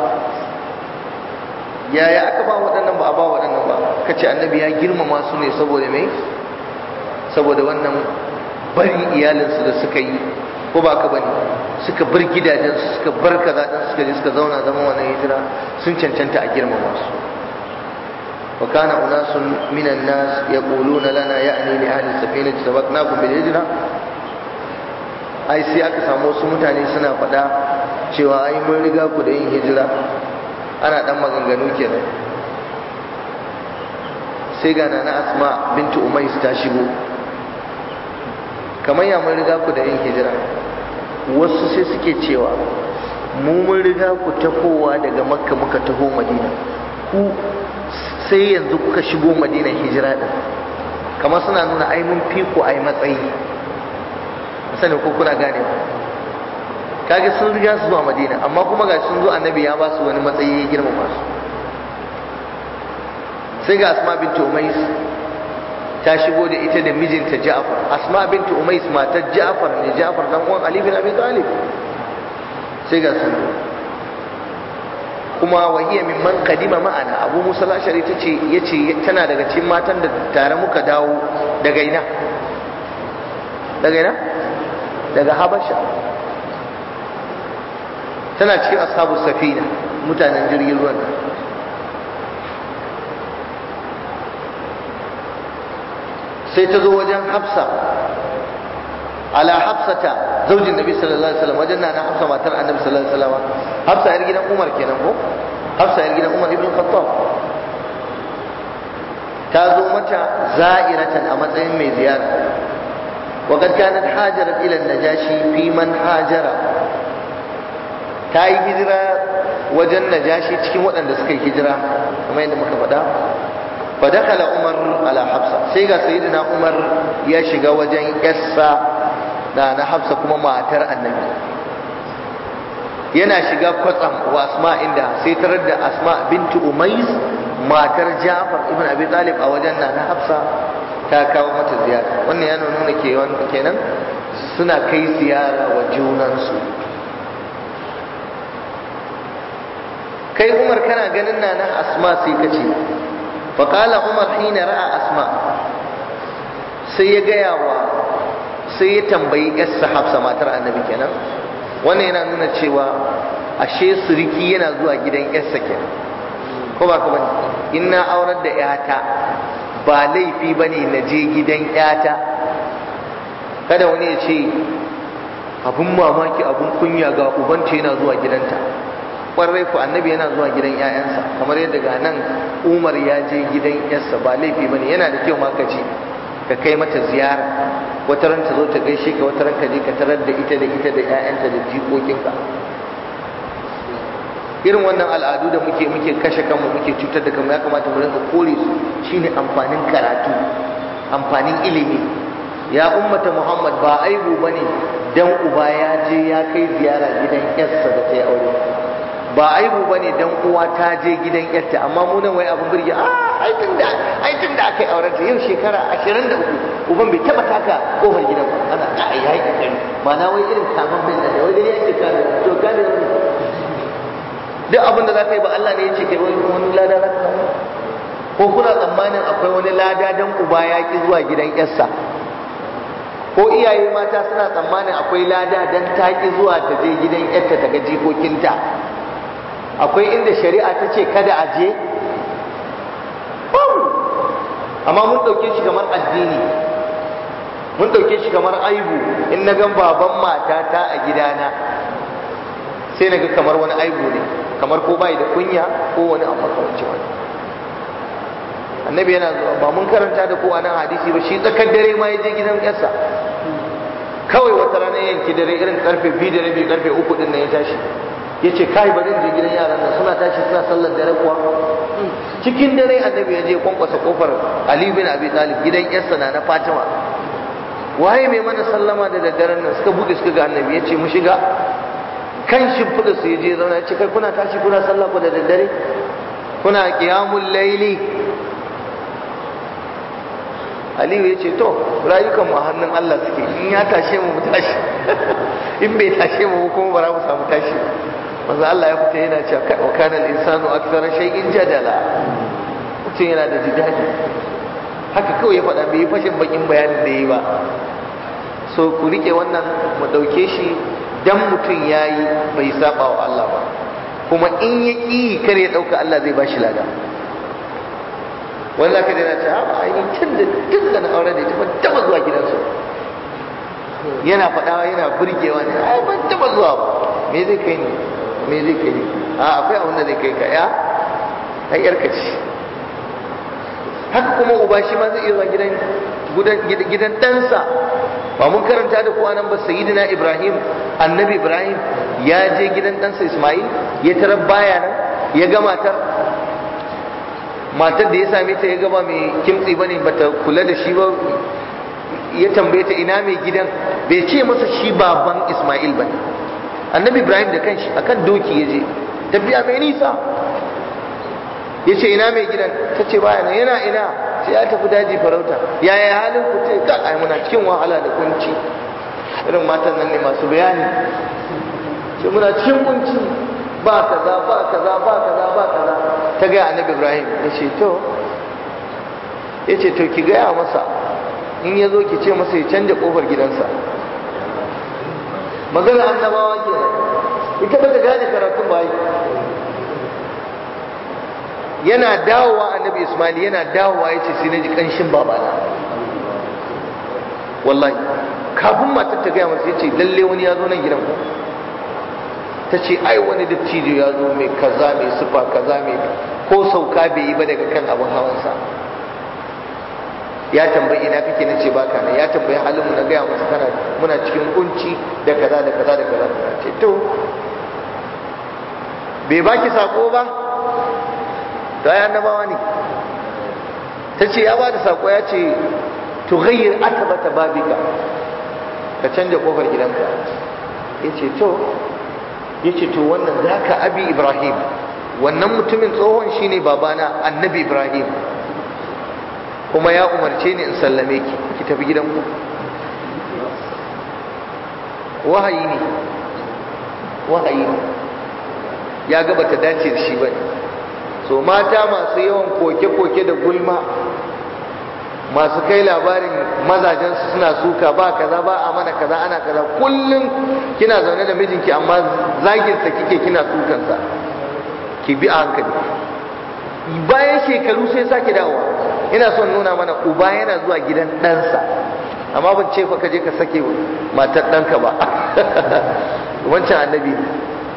yaya aka ba waɗannan ba a ba waɗannan ba. kace annabi ya girmama su ne saboda me? saboda wannan bari iyalinsu da suka yi, ko ba ka bane, suka bar gidajensu, suka bar kaza din, suka je suka zauna zama wannan hijira, sun cancanta a girmama su. wa kana unasun minan nas yaquluna lana ya'ni li ahli safinati sabaqnakum bil hijra. ai sai aka samu wasu mutane suna faɗa cewa ai mun riga ku da yin hijira. ana dan maganganu kenan. sai ga nana Asma bintu Umais ta shigo, kamar ya mun riga ku da yin hijira. wasu sai suke cewa mu mun riga ku tafowa daga Makka muka taho Madina, ku sai yanzu kuka shigo Madina hijira din. kamar suna nuna ai mun fi ku ai matsayi. sani ko kuna gane ba? kage sun riga su zuwa Madina, amma kuma ga sun zo annabi ya ba su wani matsayi ya girmama su. sai ga Asma bintu Umais ta shigo da ita da mijinta Ja'far. Asma bintu Umais matar Ja'far ne, Ja'far dan uwan Ali bin Abi Talib. Sai ga su kuma wahiya mimman kadima ma'ana. Abu Musa al-Ash'ari yace tana daga cikin matan da tare muka dawo daga ina daga Habasha. Tana cikin ashabus safina, mutanen jirgin ruwan. sai ta zo wajen Hafsa, ala Hafsata zaujin Nabi sallallahu alaihi wasallam, wajen nana Hafsa matar Annabi sallallahu alaihi wasallam. Hafsa yar gidan Umar kenan ko? Hafsa yar gidan Umar ibn Khattab. Ta zo mata za'iratan a matsayin mai ziyara. Wa qad kanat hajarat ila an-Najashi fi man hajara. Ta yi hijira wajen Najashi cikin waɗanda suka yi hijira kamar yadda muka faɗa. فدخل عمر على حفصة سيغا سيدنا عمر يشيغا وجن يسا na Hafsa kuma matar Annabi. Yana shiga kwatsam wa Asma inda sai tarar da Asma bintu Umais matar Ja'far ibn Abi Talib a wajen na Hafsa ta kawo mata ziyara. Wannan yana nuna kenan suna kai ziyara wa junansu. Kai Umar kana ganin na Asma sai kace فقال عمر حين رأى أسماء sai ya tambayi yarsa Hafsa matar Annabi kenan. Wannan yana nuna cewa ashe suriki yana zuwa gidan yarsa kenan, ko ba ka bane? In na aurar da yata ba laifi bane na je gidan yata. Kada wani ya ce abun mamaki abun kunya ga ubanta yana zuwa gidanta. Kwarai ku Annabi yana zuwa gidan ƴaƴansa, kamar yadda ga nan Umar ya je gidan ƴarsa, ba laifi bane, yana da kyau ma ka je ka kai mata ziyara. Wata ran ta zo ta gaishe ka, wata ran ka je ka tarar da ita da ƴaƴanta da jikokinka. Irin wannan al'adu da muke kashe kanmu, muke cutar da kanmu, ya kamata mu rinka kore su. Shine amfanin karatu, amfanin ilimi. Ya ummata Muhammad, ba aibu bane dan uba ya je ya kai ziyara gidan ƴarsa da ta yi aure. Ba aibu bane dan uwa ta je gidan yarta, amma mu nan wai abun burge ai tun da aka yi auren ta yau shekara 23 uban bai taba taka kofar gidan ba. Ana ai yayi kokari, ma'ana wai irin kaman bin da wai gari yake kare to kare duk abin da zaka yi ba Allah ne ya ce kai wani lada zaka samu? Ko kuna tsammanin akwai wani lada dan uba ya ki zuwa gidan yarsa? Ko iyaye mata suna tsammanin akwai lada dan ta ki zuwa ta je gidan yarta ta ga jikokinta? Akwai inda shari'a ta ce kada a je? Amma mun ɗauke shi kamar addini, mun ɗauke shi kamar aibu. In na gan baban matata a gidana sai na ga kamar wani aibu ne, kamar ko bai da kunya ko wani abu makamancin wani. Annabi yana zuwa, ba mun karanta da ko anan hadisi ba, shi tsakar dare ma ya je gidan yarsa. Kawai wata rana yanki dare irin karfe 2 da rabi karfe 3 din nan ya tashi, ya ce kai bari in je gidan yaran nan suna tashi suna sallar dare kuwa. Cikin dare Annabi ya je kwankwasa kofar Ali bin Abi Talib gidan yarsa na Fatima. Waye mai mana sallama da daddaren nan? Suka bude suka ga Annabi, ya ce mu shiga. Kan shimfiɗa su ya je zauna, ya ce kai kuna tashi kuna sallah ku da daddare, kuna qiyamul laili? Aliyu ya ce to rayukan mu a hannun Allah suke, in ya tashe mu tashi in bai tashe mu kuma ba za mu samu tashi. Manzo Allah ya fita yana cewa kai wa kana al-insanu akthara shay'in jadala. Mutum yana da jidali, haka kawai ya faɗa, bai yi fashin bakin bayanin da yi ba. So ku rike wannan, mu ɗauke shi dan mutum yayi bai saba wa Allah ba, kuma in ya ƙi kar ya ɗauka Allah zai bashi lada. Wani zaka dana ce a ainihin tun da na aure da ita ban taba zuwa gidansu, yana faɗawa yana burgewa ne, ai ban taba zuwa ba. Me zai kai ni? Me zai kai ni? A akwai abin da zai kai ka, ya ai yarka ce. Haka kuma uba shi ma zai iya zuwa gidan ɗansa. Ba mun karanta da kuwa nan ba, sayyidina Ibrahim, annabi Ibrahim ya je gidan ɗansa Ismail, ya tarar baya nan, ya ga matar da ya same ta ya gaba mai kimtsi bane, bata kula da shi ba. Ya tambaye ta ina mai gidan, bai ce masa shi baban Ismail bane. Annabi Ibrahim da kanshi akan doki ya je, tafiya mai nisa. ya ce ina mai gidan, ta ce baya nan. Yana ina? sai ya tafi daji farauta. Yaya halin ku? ce ka ai muna cikin wahala da kunci. Irin matan nan ne masu bayani, ce muna cikin kunci, ba kaza ba kaza ba kaza ba kaza. Ta gaya annabi Ibrahim, ya ce to ki gaya masa in ya zo ki ce masa ya canja kofar gidansa. Magana annabawa kenan, ita ba ta gane karatun ba. Yana dawowa annabi Ismail yana dawowa yace sai na ji kanshin babana. Wallahi kafin matar ta gaya masa yace lalle wani ya zo nan gidan ku. Ta ce ai wani dattijo ya zo mai kaza mai sufa kaza mai ko sauka bai yi ba daga kan abin hawansa. Ya tambayi ina kake nace baka nan, ya tambayi halin mu na gaya masa kana muna cikin kunci da kaza da kaza da kaza. Ce to bai baki sako ba? To ai annabawa ne. Ta ce ya ba da sako, ya ce tughayyir atabata babika, ka canja kofar gidanka. Yace to wannan zaka abi Ibrahim, wannan mutumin tsohon shine babana annabi Ibrahim, kuma ya umarce ni in sallame ki tafi gidanku. Wahayi ne ya ga bata dace da shi bane. So mata masu yawan koke-koke da gulma, masu kai labarin mazajensu suna suka ba kaza ba a mana kaza ana kaza, kullum kina zaune da mijinki amma zaginsa kike kina sukansa, ki bi a hankali. Bayan shekaru sai sake dawowa. Ina son nuna mana uba yana zuwa gidan ɗansa, amma ban ce fa ka je ka sake matar ɗanka ba. Wancan annabi ne.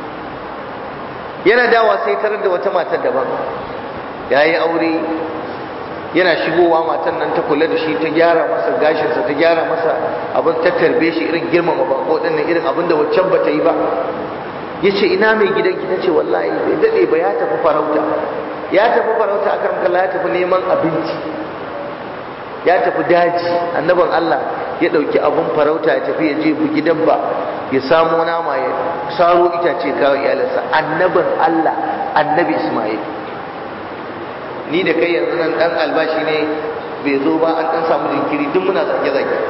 Yana dawowa sai tarar da wata matar daban, ya yi aure, yana shigowa matan nan ta kula da shi, ta gyara masa gashinsa, ta gyara masa abin, ta tarbe shi irin girmama bako din nan, irin abin da waccan bata yi ba. Yace ina mai gidanki? Ta ce wallahi bai dade ba, ya tafi farauta. Akan kalla ya tafi neman abinci, ya tafi daji. Annaban Allah ya dauki abun farauta ya tafi ya je bugi dabba ya samo nama ya saro itace kawo iyalansa. Annaban Allah annabi Ismail. Ni da kai yanzu nan dan albashi ne bai zo ba, an dan samu jinkiri, duk muna zage-zage.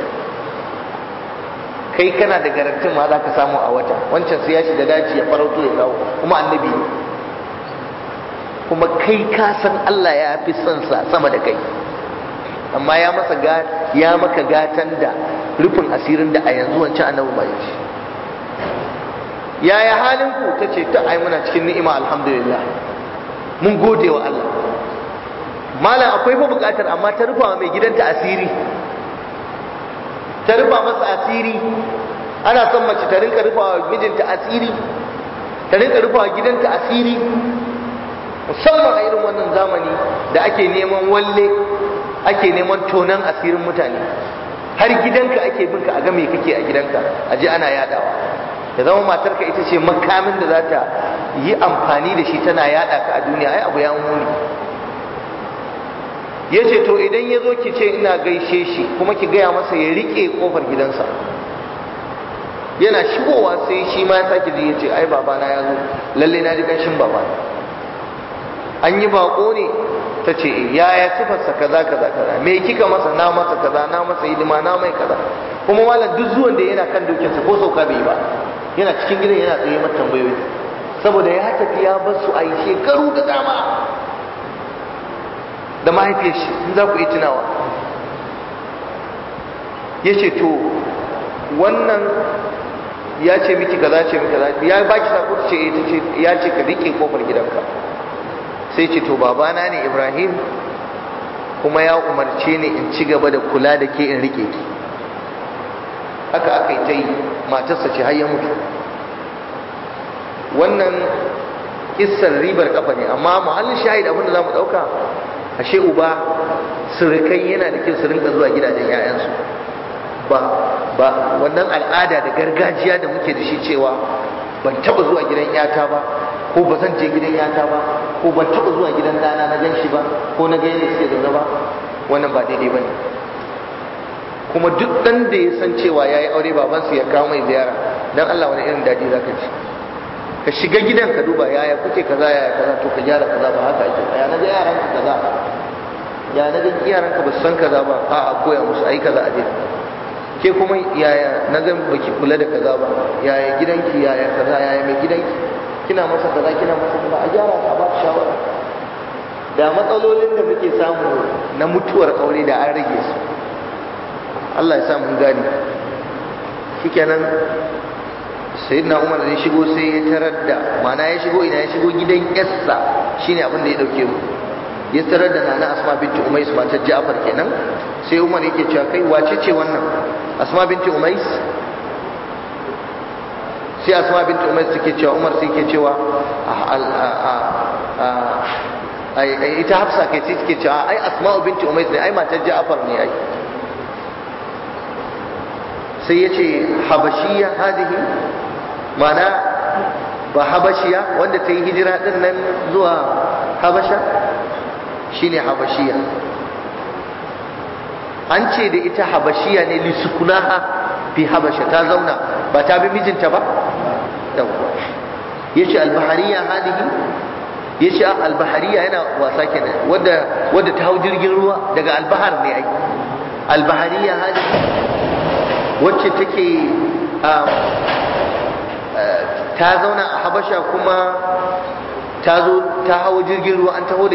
Kai kana da garantin ma za ka samu a wata, wancan sai ya shiga daji ya farauto ya kawo, kuma annabi ne. Kuma kai ka san Allah ya fi son sa sama da kai, amma ya maka gatan da rufin asirin da a yanzu wancan annabi ba shi. Yaya halin ku? tace ta ai muna cikin ni'ima alhamdulillah, mun gode wa Allah. Malam akwai fa bukatar, amma ta rufa mai gidanta asiri, ta rufa masa asiri. Ana son mace ta rinka rufa wa mijinta asiri, ta rinka rufa wa gidanta asiri, musamman a irin wannan zamani da ake neman walle, ake neman tonan asirin mutane. Har gidanka ake binka a ga me kake a gidanka, a je ana yadawa. Ya zama matarka ita ce makamin da za ta yi amfani da shi tana yada ka a duniya, ai abu ya muni. Ya ce to idan ya zo ki ce ina gaishe shi, kuma ki gaya masa ya rike kofar gidansa. Yana shigowa sai shi ma ya sake ji, ya ce ai babana ya zo, lalle na ji ganshin babana. An yi bako ne? Ta ce yaya sifarsa kaza kaza kaza, me kika masa? Na masa kaza, na masa hidima, na mai kaza. Kuma malam duk zuwan da yana kan dokinsa ko sauka bai yi ba, yana cikin gidan yana tsaye mata tambayoyi, saboda ya tafi ya bar su a yi shekaru da dama da mahaifiyar shi, in za ku yi tunawa. Ya ce to wannan ya ce miki kaza, ce miki kaza, ya baki sako? Ta ce ya ce ka rike kofar gidanka. Sai ce to babana ne Ibrahim, kuma ya umarce ni in ci gaba da kula da ke, in rike ki. Haka aka yi ta yi, matarsa ce har ya mutu. Wannan kissar ribar kafa ne, amma muhallin shahid abin da za mu ɗauka, ashe uba surukai yana da kyau su rinka zuwa gidajen 'ya'yansu. ba wannan al'ada da gargajiya da muke da shi cewa ban taba zuwa gidan 'yata ba, ko ba zan je gidan 'yata ba, ko ban taba zuwa gidan dana na gan shi ba, ko na ga yadda suke zaune ba, wannan ba daidai ba ne. Kuma duk ɗan da ya san cewa ya yi aure babansu ya kawo mai ziyara, don Allah wani irin daɗi za ka ci. ka shiga gidan ka duba yaya kuke kaza yaya kaza to ka gyara kaza ba haka ake ya naga yaran ka kaza ya naga yaran ka ba su san kaza ba a koya musu ai kaza a je ke kuma yaya naga baki kula da kaza ba yaya gidanki yaya kaza yaya mai gidanki kina masa kaza kina masa kaza a gyara ka ba shawara da matsalolin da muke samu na mutuwar aure da an rage su Allah ya sa mun gani shikenan sayyidina Umar da ya shigo sai ya tarar da mana ya shigo ina ya shigo gidan Yassa shine abin da ya dauke mu ya tarar da nana Asma binti Umais matar Ja'far kenan sai Umar yake cewa kai wace ce wannan Asma binti Umais sai Asma binti Umais take cewa Umar sai yake cewa ita Hafsa kai sai take cewa ai Asma binti Umais ne ai matar Ja'far ne ai sai yace habashiyya hadihi mana ba habashiya wanda ta yi hijira din nan zuwa habasha shine habashiya an ce da ita habashiya ne li sukunaha fi habasha ta zauna ba ta bi mijinta ba yace albahariya hadihi yace albahariya yana wasa kenan wadda ta hau jirgin ruwa daga albahar ne ai albahariya hadihi wacce take ta zauna a habasha kuma ta zo ta hawo jirgin ruwa an taho da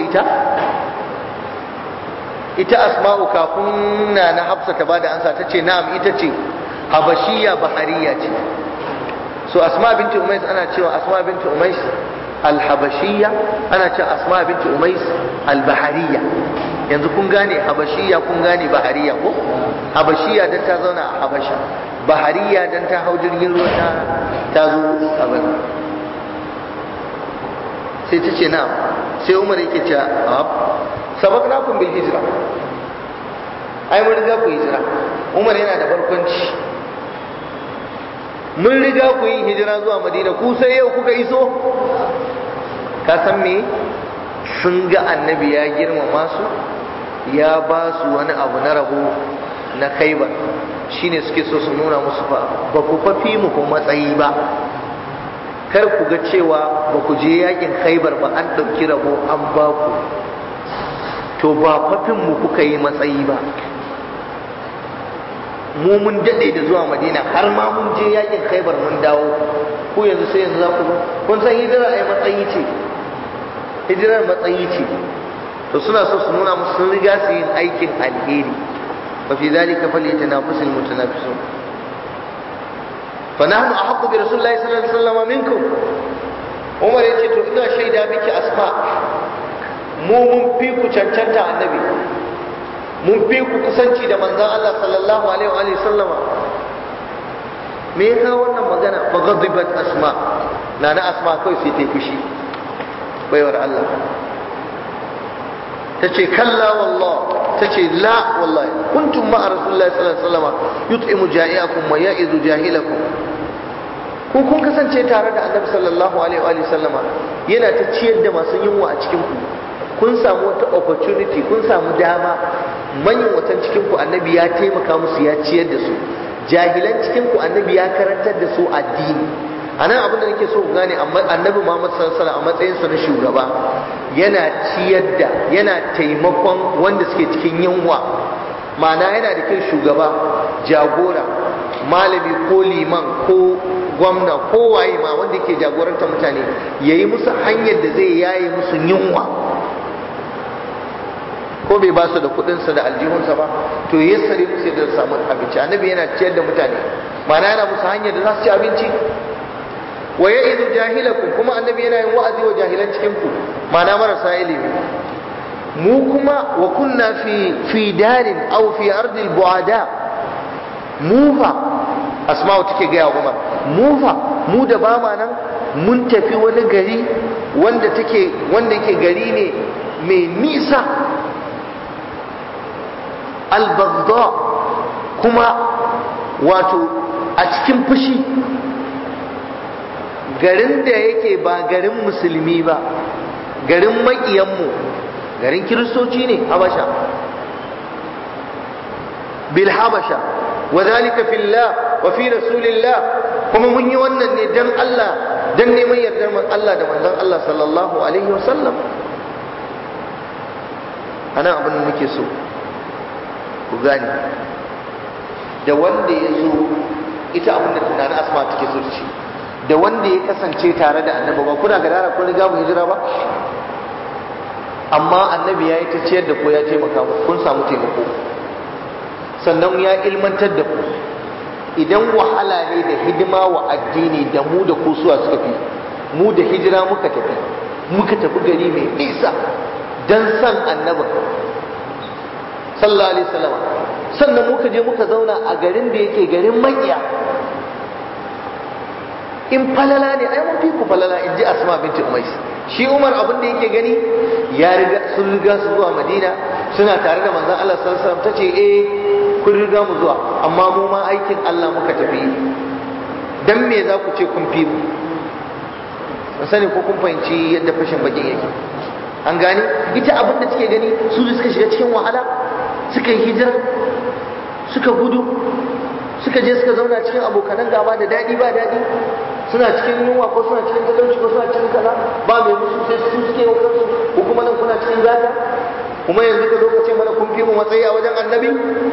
ita asma'u kafin na hafsa ta bada ansa ta ce na'am ita ce habashiya bahariya ce so asma binti umais ana cewa asma binti umais al-habashiyya ana cewa asma binti umais al-bahariya yanzu kun gane habashiyya kun gane bahariya ko habashiyya dan ta zauna a habasha bahariya dan ta hau jirgin ruwa ta zo abin sai ta ce na sai Umar yake cewa sabaqnakum bil hijra ai mun riga ku hijira Umar yana da barkwanci mun riga ku yi hijira zuwa Madina ku sai yau kuka iso ka san me sun ga annabi ya girmama su ya ba su wani abu na rabo na Khaibar shine suke so su nuna musu ba ku fafi mu ko matsayi ba kar ku ga cewa ba ku je yakin Khaibar ba an ɗauki rabo an ba ku to ba fafin mu kuka yi matsayi ba mu mun daɗe da zuwa Madina har ma mun je yakin Khaibar mun dawo ku yanzu sai yanzu za ku ba kun san hijira ai matsayi ce hijirar matsayi ce to suna so su nuna musu sun riga su yin aikin alheri fa fi zalika falyatanafasul mutanafisun fa nahnu ahaqqu bi rasulillahi sallallahu alaihi wasallam minkum Umar yace to ina shaida miki asma mu mun fi ku cancanta annabi mun fi ku kusanci da manzon Allah sallallahu alaihi wa sallama me ya kawo wannan magana fa ghadibat asma nana asma kai sai ta fushi baiwar Allah tace kalla wallah tace la wallahi kuntum ma rasulullahi sallallahu alaihi wasallam yut'imu ja'iakum wa ya'izu jahilakum ku kun kasance tare da annabi sallallahu alaihi wa sallama yana ta ciyar da masu yunwa a cikin ku kun samu wata opportunity kun samu dama manyan watan cikin ku annabi ya taimaka musu ya ciyar da su jahilan cikin ku annabi ya karantar da su addini anan abin da nake so ku gane annabi Muhammad sallallahu alaihi wasallam a matsayin sa na shugaba yana ciyar da yana taimakon wanda suke cikin yunwa ma'ana yana da kin shugaba jagora malami ko liman ko gwamna ko waye ma wanda yake jagorantar mutane yayi musu hanyar da zai yaye musu yunwa ko bai ba su da kudinsa da aljihunsa ba to yassare musu da samu abinci annabi yana ciyar da mutane ma'ana yana musu hanyar da za su ci abinci wa ya'idu jahilakum kuma annabi yana yin wa'azi wa jahilan cikin ku ma'ana marasa ilimi mu kuma wa kunna fi darin aw fi ardil bu'ada mu fa asma'u take ga Umar mu fa mu da ba ma nan mun tafi wani gari wanda yake gari ne mai nisa al-baghdha kuma wato a cikin fushi garin da yake ba garin musulmi ba garin maƙiyanmu garin kiristoci ne habasha bil habasha wa zalika fillah wa fi rasulillah kuma mun yi wannan ne dan Allah dan neman yardar Allah da manzon Allah sallallahu alaihi wasallam. ana abin da nake so ku gane, da wanda ya zo ita abin da tunanin Asma take so ce, da wanda ya kasance tare da annabi ba kuna gadara kun riga mu hijira ba, amma annabi ya yi ta ciyar da ku, ya taimaka muku, kun samu taimako, sannan ya ilmantar da ku. Idan wahala ne da hidima wa addini da mu da ku suwa suka fi, mu da hijira muka tafi gari mai nisa dan san annabin sallallahu alaihi wasallam, sannan muka je muka zauna a garin da yake garin makiya. In falala ne ai mun fi ku falala, in ji Asma binti Umais. Shi Umar abin da yake gani sun riga su zuwa Madina, suna tare da manzon Allah sallallahu alaihi wasallam. Tace kun riga mu zuwa, amma mu ma aikin Allah muka tafi, dan me za ku ce kun fi mu? Ban sani ko kun fahimci yadda fashin bakin yake. An gane ita abin da take gani, su da suka shiga cikin wahala, suka yi hijira, suka gudu, suka je suka zauna cikin abokanan gaba da daɗi ba daɗi, suna cikin yunwa ko suna cikin talauci ko suna cikin kaza, ba mai musu sai su suke wa kansu, ko kuma nan kuna cikin gata, kuma yanzu ka zo ka ce mana kun fi mu matsayi a wajen annabi.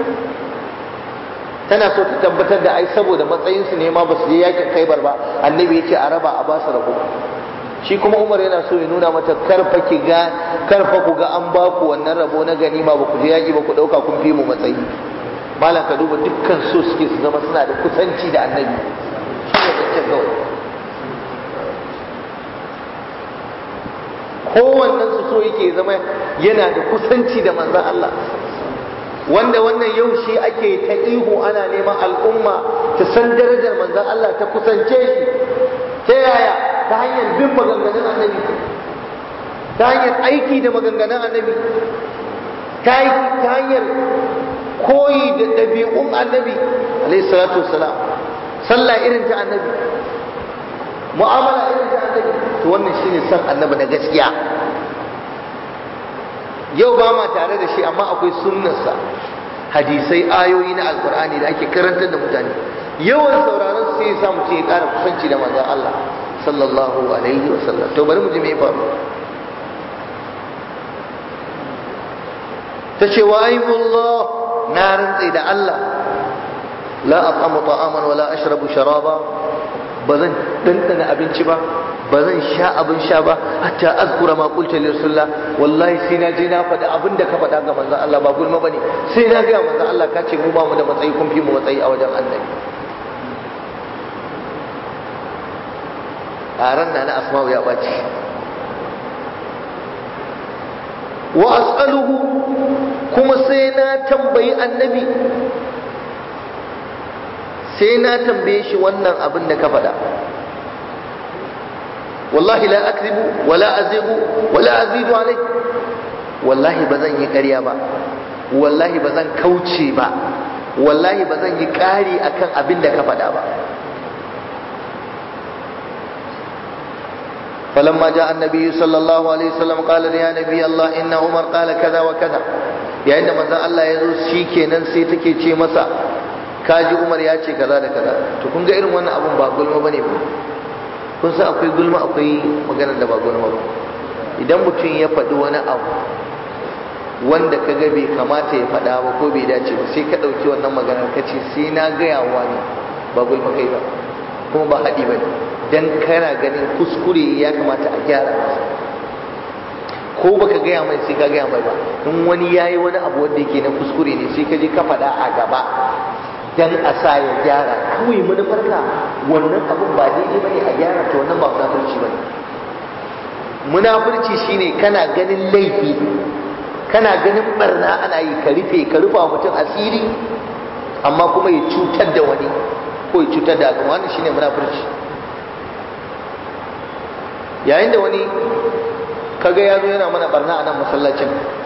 Tana so ta tabbatar da ai saboda matsayinsu ne ma ba su je yakin Khaibar ba, annabi ya ce a raba a ba su rabo. Shi kuma Umar yana so ya nuna mata karfa ku ga an ba ku wannan rabo na ganima, ba ku je yaki ba ku dauka kun fi mu matsayi. Malam ka duba, dukkan so suke su zama suna da kusanci da annabi, shi ne zancen kawai. Kowannen su so yake zama yana da kusanci da manzon Allah, wanda wannan yau shi ake ta ihu ana neman al'umma ta san darajar manzon Allah, ta kusance shi. Ta yaya? Ta hanyar bin maganganun annabi, ta hanyar aiki da maganganun annabi, ta hanyar koyi da ɗabi'un annabi alaihi salatu wassalam, sallah irin ta annabi, mu'amala irin ta annabi. To wannan shine san annabi na gaskiya. Yau ba ma tare da shi, amma akwai sunnarsa, hadisai, ayoyi na alkur'ani da ake karantar da mutane. Yawan sauraron su sai ya sa mutum ya ƙara kusanci da manzon Allah sallallahu alaihi wasallam. To bari mu ji me ya faru. Ta ce wa aibullah, na rantse da Allah, la at'amu ta'aman wala ashrabu sharaba, bazan dandana abinci ba, bazan sha abin sha ba, hatta azkura ma qulta li rasulillah. Wallahi sai na je na faɗi abin da ka faɗa ga manzon Allah, ba gulma bane. Sai na ga manzon Allah ka ce mu ba mu da matsayi, kun fi mu matsayi a wajen annabi. A ran na Asma'u ya baci. Wa as'aluhu, kuma sai na tambayi annabi, sai na tambaye shi wannan abin da ka faɗa. Wallahi la akzibu wala azigu wala azidu alai, wallahi ba zan yi ƙarya ba, wallahi ba zan kauce ba, wallahi ba zan yi ƙari akan abin da ka faɗa ba. فلما جاء النبي صلى الله عليه وسلم قال يا نبي الله إن عمر قال كذا وكذا. yayin da manzon Allah ya zo, shi kenan sai take ce masa, kaji Umar ya ce kaza da kaza. To kun ga irin wannan abun ba gulma bane ba. Kun san akwai gulma, akwai maganar da ba gulma ba. Idan mutum ya faɗi wani abu wanda ka ga bai kamata ya faɗa ba ko bai dace ba, sai ka ɗauki wannan maganar ka ce sai na gaya wa ne, ba gulma kai ba, kuma ba haɗi ba ne. Dan kana ganin kuskure ya kamata a gyara masa, ko baka gaya mai sai ka gaya mai ba. In wani yayi wani abu wanda yake na kuskure ne, sai ka je ka faɗa a gaba dan a sa ya gyara. Kawai manufarka wannan abun ba daidai bane a gyara, to wannan ba munafurci bane. Munafurci shine kana ganin laifi, kana ganin barna ana yi, ka rufa mutum asiri, amma kuma ya cutar da wani ko ya cutar da al'umma. Wannan shine munafurci. Yayin da wani kaga ya zo yana mana barna a nan masallacin,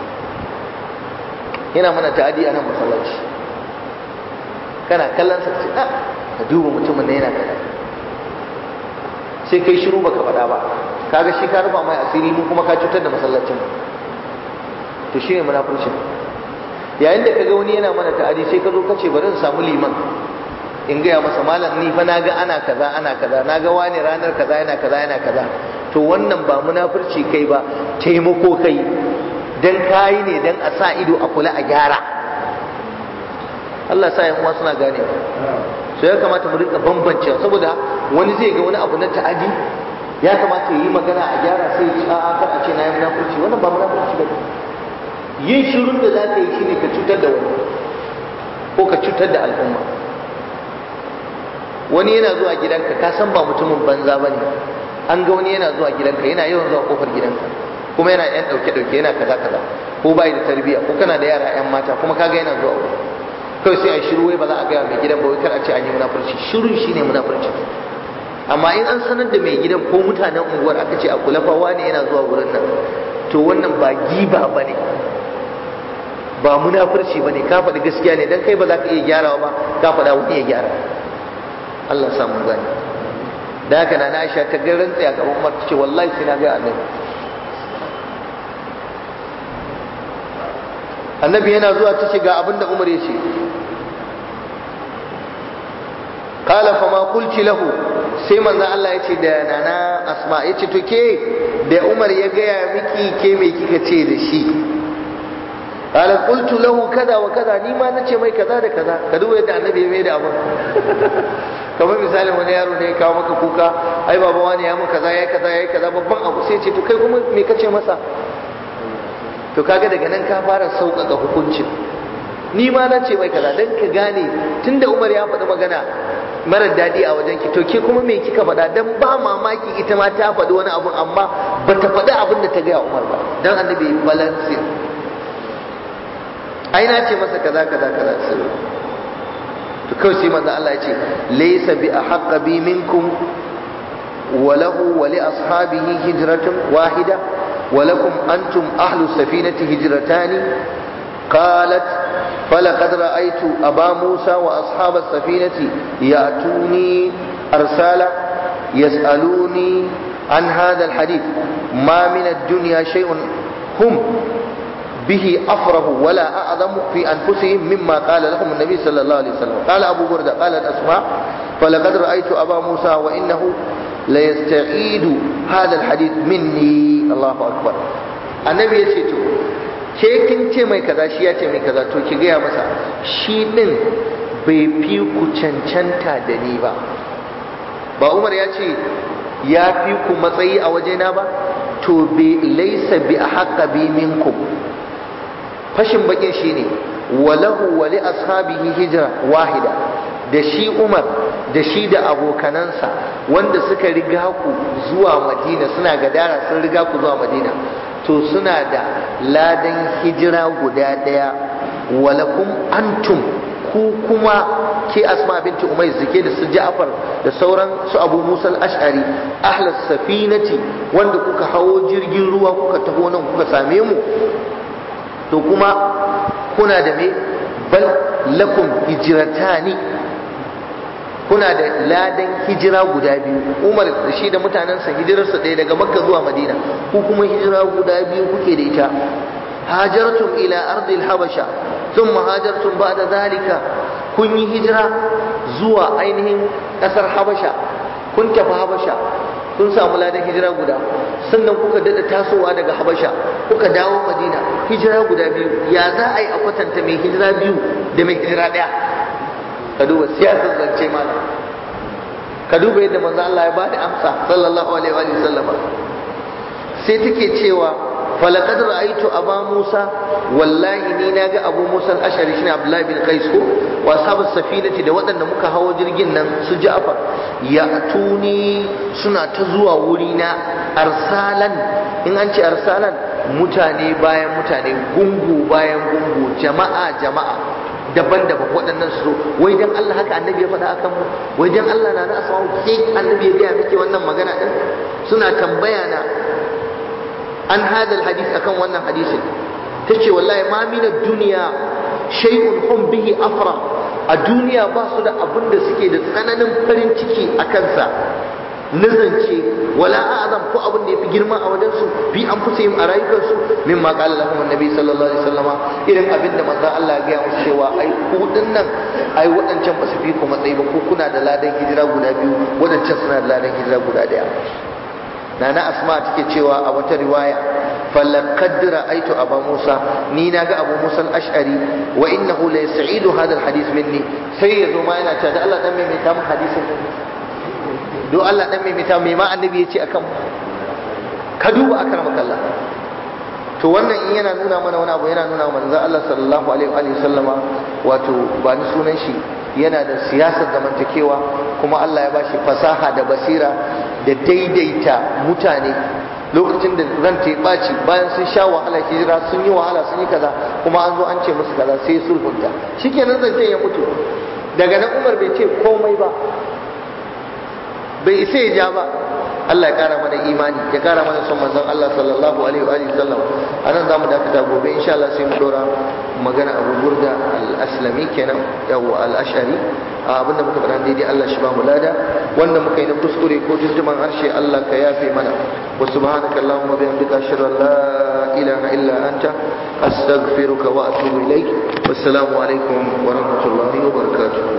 yana mana ta'adi a nan masallaci, kana kallon sa ce ka duba mutumin da yana kaza, sai kai shiru baka faɗa ba, kaga shi ka rufa mai asiri, mu kuma ka cutar da masallacin. To shine munafurci. Yayin da kaga wani yana mana ta'adi, sai ka zo ka ce bari in samu liman in gaya masa malam ni fa naga ana kaza naga wani ranar kaza yana kaza to wannan ba munafurci kai ba, taimako kai, dan kayi ne dan a sa ido a kula a gyara. Allah sa yan uwa suna gane so ya kamata mu rinka bambance, saboda wani zai ga wani abu na ta'adi ya kamata yi magana a gyara sai a kar a ce na yi munafurci. Wannan ba munafurci ba, yin shirun da za ka yi shine ka cutar da wani ko ka cutar da al'umma. Wani yana zuwa gidanka ka san ba mutumin banza bane, an ga wani yana zuwa gidanka yana yawan zuwa kofar gidanka kuma yana yan dauke yana kaza ko bai da tarbiyya ko kana da yara yan mata kuma kaga yana zuwa wuri kawai sai a shiru wai ba za a ga mai gidan ba wai kar a ce an yi munafurci. Shirun shine munafurci. Amma in an sanar da mai gidan ko mutanen unguwar aka ce a kula fa wani yana zuwa wurin nan, to wannan ba giba bane, ba munafurci bane, ka faɗi gaskiya ne dan kai ba za ka iya gyarawa ba, ka faɗa wani ya gyara. Allah ya samu gani. Da haka na Aisha ta garin tsaya gaban Umar ta ce wallahi sai na ga Annabi yana zuwa ta ce ga abin da Umar ya ce. Qala fa ma qulti lahu, sai manzon Allah ya ce da nana Asma, ya ce to ke da Umar ya gaya miki ke me kika ce da shi? Qala qultu lahu kaza wa kaza, ni ma nace mai kaza da kaza. Ka duba yadda Annabi ya mai da abin. Kamar misalin wani yaro ne ya kawo maka kuka, ai baba wani ya mu kaza yayi kaza babban abu, sai ce to kai kuma me kace masa? To kaga daga nan ka fara sauƙaƙa hukuncin. Ni ma na ce mai kaza dan ka gane tunda Umar ya faɗi magana marar daɗi a wajen ki, to ke kuma me kika faɗa? Dan ba mamaki ita ma ta faɗi wani abu amma bata faɗi abin da ta gaya Umar ba, dan Annabi balansin. Ai na ce masa kaza sirri. To kawai sai manzo Allah ya ce laysa bi ahqqa bi minkum wa lahu wa li ashabihi hijratun wahida wa lakum antum ahlu safinati hijratani. قالت فلقد رأيت أبا موسى وأصحاب السفينة يأتوني أرسالا يسألوني عن هذا الحديث ما من الدنيا شيء هم به أفره ولا أعظم في أنفسهم مما قال لهم النبي صلى الله عليه وسلم. قال أبو بردة قال الأسماء فلقد رأيت أبا موسى وإنه ليستعيد هذا الحديث مني. الله أكبر. النبي يسيتو ke kin ce mai kaza shi ya ce mai kaza, to ki gaya masa shi din bai fi ku cancanta da ni ba. Ba Umar ya ce ya fi ku matsayi a wajena ba, to bai laisa bi ahqqa bi minkum. Fashin bakin shine walahu wa li ashabihi hijra wahida, da shi Umar da shi da abokanansa wanda suka riga ku zuwa Madina, suna gadara sun riga ku zuwa Madina, to suna da ladan hijira guda daya. Walakum antum, ku kuma ke Asma binti Umayr zike da su Ja'far da sauran su Abu Musa al-Ash'ari ahlus safinati, wanda kuka hawo jirgin ruwa kuka taho nan kuka same mu, to kuma kuna da me bal lakum hijratani, kuna da ladan hijira guda biyu. Umar da shi da mutanensa hijirarsa ɗaya daga Makka zuwa Madina, ku kuma hijira guda biyu kuke da ita. hajartum ila ardil habasha thumma hajartum ba'da zalika, kun yi hijira zuwa ainihin ƙasar Habasha, kun tafi Habasha kun samu ladan hijira guda, sannan kuka dada tasowa daga Habasha kuka dawo Madina, hijira guda biyu. Ya za a yi a kwatanta mai hijira biyu da mai hijira ɗaya? Ka duba siyasar zance mana, ka duba yadda manzo Allah ya bada amsa sallallahu alaihi wa sallama. Sai take cewa falaqad ra'aytu aba Musa, wallahi ni naga Abu Musa al-Ash'ari shine Abdullah bin Qais ko wa ashabus safinati, da waɗanda muka hawo jirgin nan su Ja'far, ya'tuni suna ta zuwa wuri na arsalan. In an ce arsalan, mutane bayan mutane, gungu bayan gungu, jama'a daban-daban, waɗannan su zo. Wai dan Allah haka annabi ya faɗa akan mu? Wai dan Allah na asma'u sai annabi ya gaya miki wannan magana din? Suna tambaya na an hadal hadith akan wannan hadisin. Tace wallahi ma min ad-dunya shay'un hum bihi afra, a duniya ba su da abin da suke da tsananin farin ciki a kansa, nazance wala a'zam ko abin da yafi girma a wajen su bi an fusa yin a rayukansu mimma qala lahum annabi sallallahu alaihi wasallama irin abin da manzon Allah ya ga musu cewa ai ku dinnan ai wadancan ba su fi ku matsayi ba ku kuna da ladan hijira guda biyu wadancan suna da ladan hijira guda daya nana asma take cewa a wata riwaya falaqad ra'aytu aba musa ni naga abu musa al-ash'ari wa innahu la yas'idu hadha al-hadith minni sai yazo ma yana cewa da Allah dan mai ta mun hadisin do Allah dan mai ta mai ma annabi yace akan ka duba akramaka Allah to wannan in yana nuna mana wani abu yana nuna manzo Allah sallallahu alaihi wa sallama wato ba ni sunan shi yana da siyasar zamantakewa kuma Allah ya bashi fasaha da basira da daidaita mutane lokacin da ran ta ɓaci bayan sun sha wahala hijira sun yi wahala sun yi kaza kuma an zo an ce musu kaza sai sulhunta shikenan zancen ya mutu daga nan Umar bai ce komai ba bai isa ya ja ba Allah ya kara mana imani ya kara mana son manzon Allah sallallahu alaihi wa sallam anan zamu dakata gobe insha Allah sai mu dora magana Abu Burda al-Aslami kenan yawa al-Ash'ari abinda muka faɗa daidai Allah shi ba mu lada wanda muka yi na kuskure ko tuntuman harshe Allah ka yafe mana wa subhanaka allahumma bihamdika ashhadu an la ilaha illa anta astaghfiruka wa atubu ilaik wassalamu alaikum wa rahmatullahi wa barakatuh